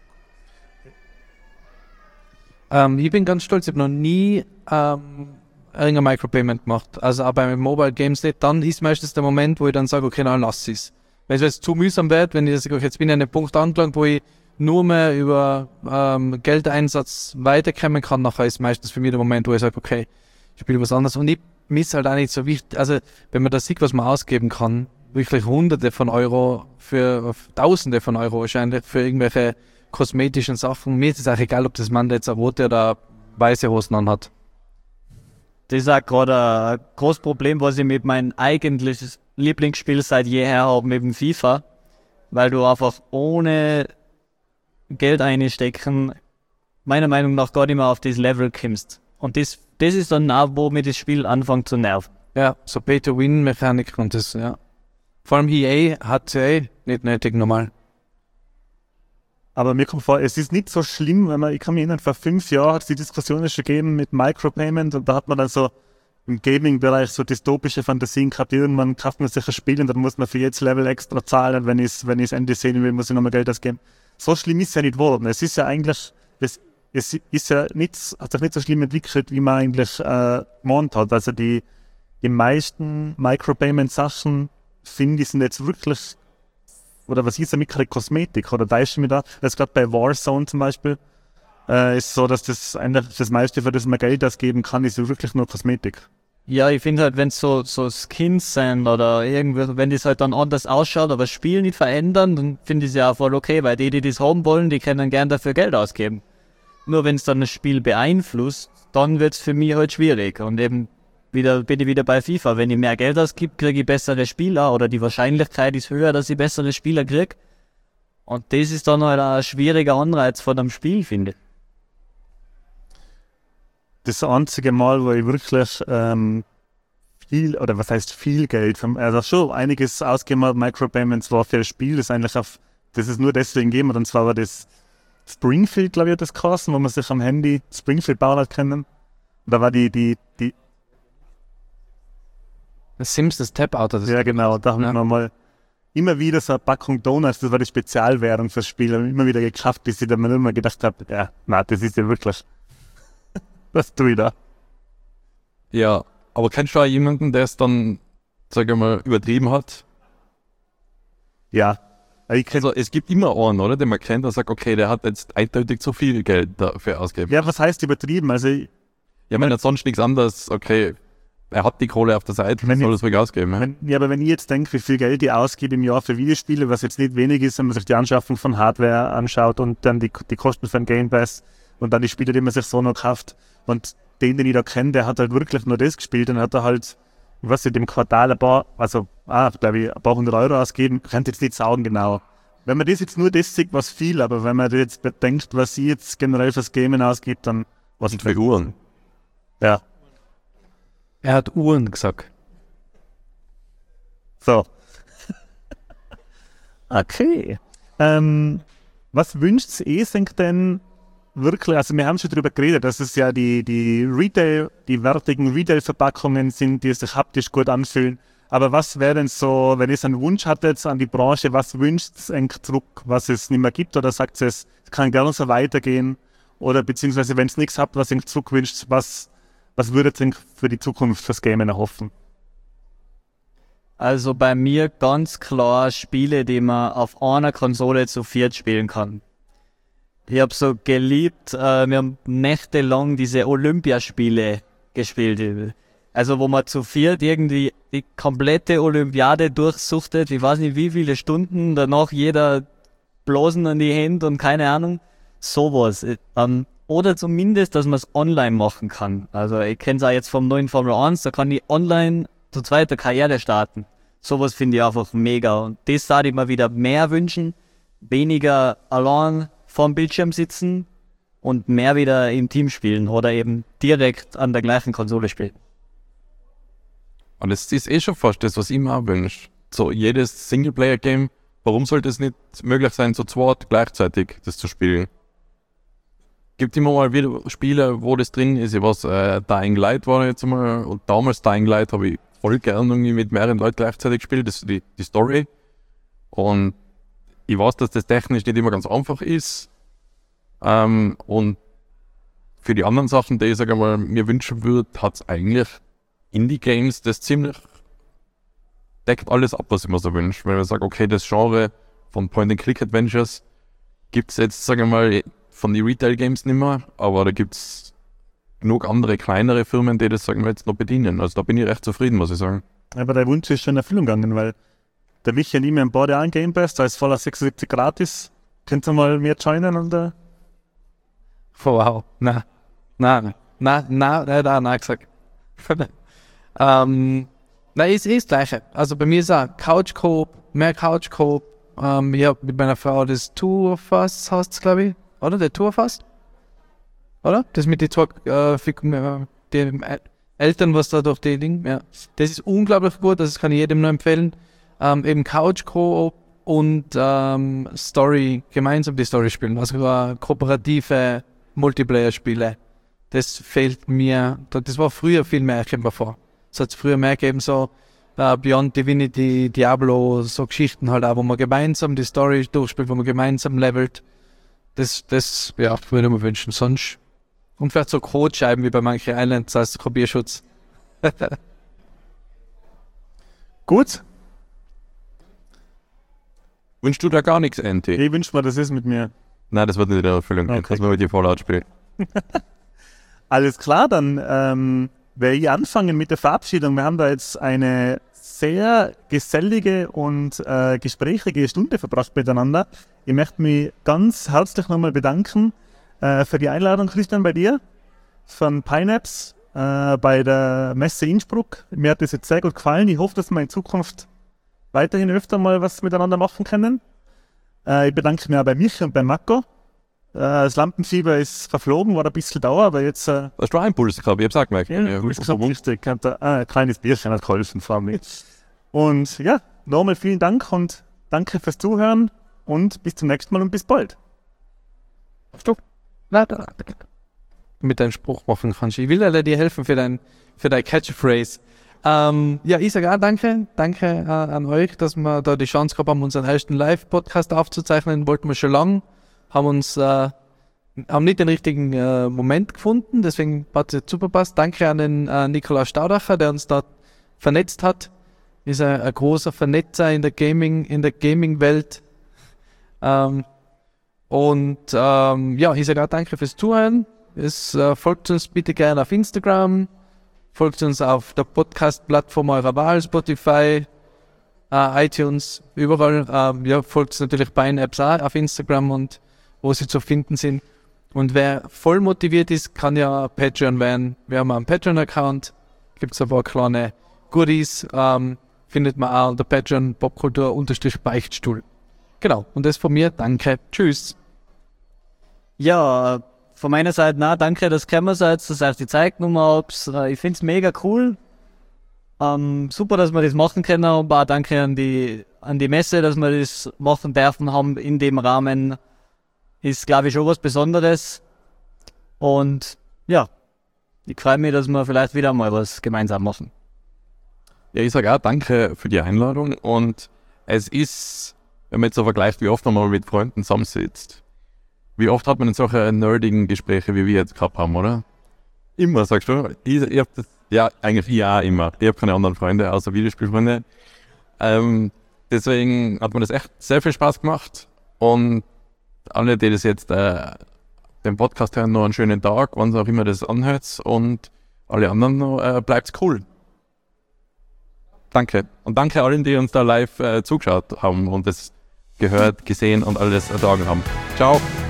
Ich bin ganz stolz, ich habe noch nie irgendein Micropayment gemacht. Also auch bei Mobile Games nicht. Dann ist meistens der Moment, wo ich dann sage, okay, dann lass es. Wenn es jetzt zu mühsam wird, wenn ich sage, okay, jetzt bin ich an einem Punkt angelangt, wo ich nur mehr über Geldeinsatz weiterkommen kann, nachher ist meistens für mich der Moment, wo ich sage, okay, ich spiele was anderes. Und ich ist halt auch nicht so wichtig. Also wenn man da sieht, was man ausgeben kann, wirklich Hunderte von Euro für Tausende von Euro wahrscheinlich für irgendwelche kosmetischen Sachen. Mir ist es auch egal, ob das Mann jetzt eine rote oder weiße Hosen anhat. Das ist auch gerade ein großes Problem, was ich mit meinem eigentliches Lieblingsspiel seit jeher habe, mit dem FIFA. Weil du einfach ohne Geld einstecken, meiner Meinung nach gar nicht mehr auf das Level kommst. Und das ist dann auch, wo mir das Spiel anfängt zu nerven. Ja, so Pay-to-Win-Mechanik und das, ja. Vor allem EA hat es nicht nötig, normal. Aber mir kommt vor, es ist nicht so schlimm, wenn ich kann mich erinnern, vor 5 Jahren hat es die Diskussionen schon gegeben mit Micropayment und da hat man dann so im Gaming-Bereich so dystopische Fantasien gehabt. Irgendwann kauft man sich ein Spiel und dann muss man für jedes Level extra zahlen. Wenn ich das Ende sehen will, muss ich nochmal Geld ausgeben. So schlimm ist es ja nicht geworden. Es ist ja eigentlich, es ist ja nicht, hat sich nicht so schlimm entwickelt, wie man eigentlich gemeint hat. Also die meisten Micropayment-Sachen, finde ich, sind jetzt wirklich, oder was ist damit, keine Kosmetik, oder täusche ich mich da? Das ist gerade bei Warzone zum Beispiel, ist so, dass das eigentlich das meiste, für das man Geld ausgeben kann, ist wirklich nur Kosmetik. Ja, ich finde halt, wenn es so Skins sind oder irgendwie, wenn das halt dann anders ausschaut, aber das Spiel nicht verändern, dann finde ich es ja auch voll okay, weil die das haben wollen, die können gern dafür Geld ausgeben. Nur wenn es dann das Spiel beeinflusst, dann wird es für mich halt schwierig. Und eben bin ich wieder bei FIFA. Wenn ich mehr Geld ausgebe, kriege ich bessere Spieler oder die Wahrscheinlichkeit ist höher, dass ich bessere Spieler kriege. Und das ist dann halt ein schwieriger Anreiz von einem Spiel, finde ich. Das einzige Mal, wo ich wirklich viel, oder was heißt viel Geld, also schon einiges ausgegeben habe, Micropayments war für das Spiel, das ist nur deswegen gegeben, und zwar war das Springfield, glaube ich, hat das geheißen, wo man sich am Handy Springfield bauen hat können. Da war die Das Sims, das Tap-Out. Ja, genau, da haben wir mal immer wieder so eine Packung Donuts, das war die Spezialwährung fürs Spiel, habe ich immer wieder gekauft, bis ich dann mir immer gedacht habe, ja, nein, das ist ja wirklich, was tue ich da? Ja, aber kennst du auch jemanden, der es dann, sag ich mal, übertrieben hat? Ja. Also es gibt immer einen, oder, den man kennt, der sagt, okay, der hat jetzt eindeutig zu viel Geld dafür ausgegeben. Ja, was heißt übertrieben? Also ja, wenn er sonst nichts anderes, okay, er hat die Kohle auf der Seite, soll es ruhig ausgeben. Aber wenn ich jetzt denke, wie viel Geld ich ausgebe im Jahr für Videospiele, was jetzt nicht wenig ist, wenn man sich die Anschaffung von Hardware anschaut und dann die Kosten für den Game Pass und dann die Spiele, die man sich so noch kauft, und den ich da kenne, der hat halt wirklich nur das gespielt und hat er halt, ich weiß nicht, im Quartal glaube ich, ein paar 100 Euro ausgeben, könnte jetzt nicht sagen genau. Wenn man das jetzt nur das sieht, was viel, aber wenn man jetzt bedenkt, was sie jetzt generell fürs Gamen ausgibt, dann was für Uhren. Ja. Er hat Uhren gesagt. So. Okay. Was wünscht ihr sich denn wirklich, also wir haben schon darüber geredet, dass es ja die wertigen Retail-Verpackungen sind, die sich haptisch gut anfühlen. Aber was wäre denn so, wenn ihr einen Wunsch hattet an die Branche, was wünscht es eigentlich zurück, was es nicht mehr gibt? Oder sagt es kann gerne so weitergehen? Oder beziehungsweise, wenn es nichts habt, was ihr zurückwünscht, was würdet ihr für die Zukunft fürs Gamen erhoffen? Also bei mir ganz klar Spiele, die man auf einer Konsole zu viert spielen kann. Ich habe so geliebt, wir haben nächtelang diese Olympiaspiele gespielt. Also wo man zu viert irgendwie die komplette Olympiade durchsuchtet, ich weiß nicht wie viele Stunden, danach jeder Blasen an die Hände und keine Ahnung, sowas. Oder zumindest, dass man es online machen kann. Also ich kenne es auch jetzt vom neuen Formel 1, da kann ich online zu zweiter Karriere starten. Sowas finde ich einfach mega. Und das würde ich mir wieder mehr wünschen. Weniger allein vorm Bildschirm sitzen und mehr wieder im Team spielen oder eben direkt an der gleichen Konsole spielen. Und das ist schon fast das, was ich mir auch wünsche. So jedes Singleplayer-Game, warum sollte es nicht möglich sein, zu zweit gleichzeitig das zu spielen? Gibt immer mal wieder Spiele, wo das drin ist. Ich weiß, Dying Light war jetzt einmal, und damals Dying Light habe ich voll gern irgendwie mit mehreren Leuten gleichzeitig gespielt, das ist die Story. Und ich weiß, dass das technisch nicht immer ganz einfach ist. Und für die anderen Sachen, die ich sage mal, mir wünschen würde, hat es eigentlich Indie-Games, das ziemlich deckt alles ab, was ich mir so wünsche. Wenn man sagt, okay, das Genre von Point-and-Click-Adventures gibt es jetzt, sagen wir mal, von den Retail-Games nicht mehr, aber da gibt es genug andere, kleinere Firmen, die das, sagen wir jetzt, noch bedienen. Also da bin ich recht zufrieden, muss ich sagen. Aber der Wunsch ist schon in Erfüllung gegangen, weil der Michi und ich im Bord an Game Pass, da ist voller 76 gratis. Könnt ihr mal mehr joinen? Und, Wow, nein gesagt. Nein, ist das Gleiche. Also bei mir ist auch Couch-Coop, mehr Couch-Coop. Ich habe mit meiner Frau das Two of Us, heißt es, glaube ich. Oder? Der Two of Us? Oder? Das mit den zwei die Eltern, was da durch die Ding, ja. Das ist unglaublich gut, das kann ich jedem nur empfehlen. Eben Couch-Coop und Story, gemeinsam die Story spielen. Also kooperative Multiplayer-Spiele. Das fehlt mir, das war früher viel mehr, kommt mir vor. Es hat früher mehr gegeben, so Beyond Divinity, Diablo, so Geschichten halt auch, wo man gemeinsam die Story durchspielt, wo man gemeinsam levelt. Das ja, würde ich mir wünschen. Sonst, und vielleicht so Codescheiben wie bei manchen Islands als Kopierschutz. Gut, Wünschst du da gar nichts, Anti? ich wünsche mir, das ist mit mir. Nein, das wird nicht in der Erfüllung gehen, Okay. dass wir mit dir Fallout spielen. Alles klar, dann werde ich anfangen mit der Verabschiedung. Wir haben da jetzt eine sehr gesellige und gesprächige Stunde verbracht miteinander. Ich möchte mich ganz herzlich nochmal bedanken für die Einladung, Christian, bei dir, von Pineapps bei der Messe Innsbruck. Mir hat das jetzt sehr gut gefallen. Ich hoffe, dass wir in Zukunft weiterhin öfter mal was miteinander machen können. Ich bedanke mich auch bei Michi und bei Marco. Das Lampenfieber ist verflogen, war ein bisschen Dauer, aber jetzt... Hast du auch Impulse gehabt? Ich hab's auch gemerkt. richtig, ein kleines Bierchen hat geholfen, vor allem. Und ja, nochmal vielen Dank und danke fürs Zuhören und bis zum nächsten Mal und bis bald. Stopp. Mit deinem Spruch machen kannst. Ich will dir helfen für dein Catchphrase. Ja, ich sage auch danke an euch, dass wir da die Chance gehabt haben, unseren ersten Live-Podcast aufzuzeichnen. Wollten wir schon lange, haben nicht den richtigen Moment gefunden, deswegen hat es jetzt super passt. Danke an den Nikolaus Staudacher, der uns da vernetzt hat. Ist ein großer Vernetzer in der Gaming-Welt. Ja, ich sage auch danke fürs Zuhören. Folgt uns bitte gerne auf Instagram. Folgt uns auf der Podcast-Plattform eurer Wahl, Spotify, iTunes, überall. Ja, folgt uns natürlich Pineapps auch auf Instagram und wo sie zu finden sind. Und wer voll motiviert ist, kann ja Patreon werden. Wir haben einen Patreon-Account, gibt es ein paar kleine Goodies, findet man auch unter Patreon Popkultur_Beichtstuhl. Genau, und das von mir, danke, tschüss. Ja, von meiner Seite, danke, dass ihr gekommen seid, dass ihr euch die Zeit genommen habt. Ich finde es mega cool. Super, dass wir das machen können. Und auch danke an die Messe, dass wir das machen dürfen haben in dem Rahmen. Ist, glaube ich, schon was Besonderes. Und ja, ich freue mich, dass wir vielleicht wieder mal was gemeinsam machen. Ja, ich sage auch danke für die Einladung und es ist, wenn man jetzt so vergleicht, wie oft man mal mit Freunden zusammensitzt, wie oft hat man denn solche nerdigen Gespräche, wie wir jetzt gehabt haben, oder? Immer, sagst du? Ich hab das, ja, eigentlich ich auch immer. Ich habe keine anderen Freunde, außer Videospielfreunde. Deswegen hat mir das echt sehr viel Spaß gemacht und alle, die das jetzt den Podcast hören, noch einen schönen Tag, wann auch immer das anhört und alle anderen noch, bleibt's cool. Danke. Und danke allen, die uns da live zugeschaut haben und das gehört, gesehen und alles ertragen haben. Ciao.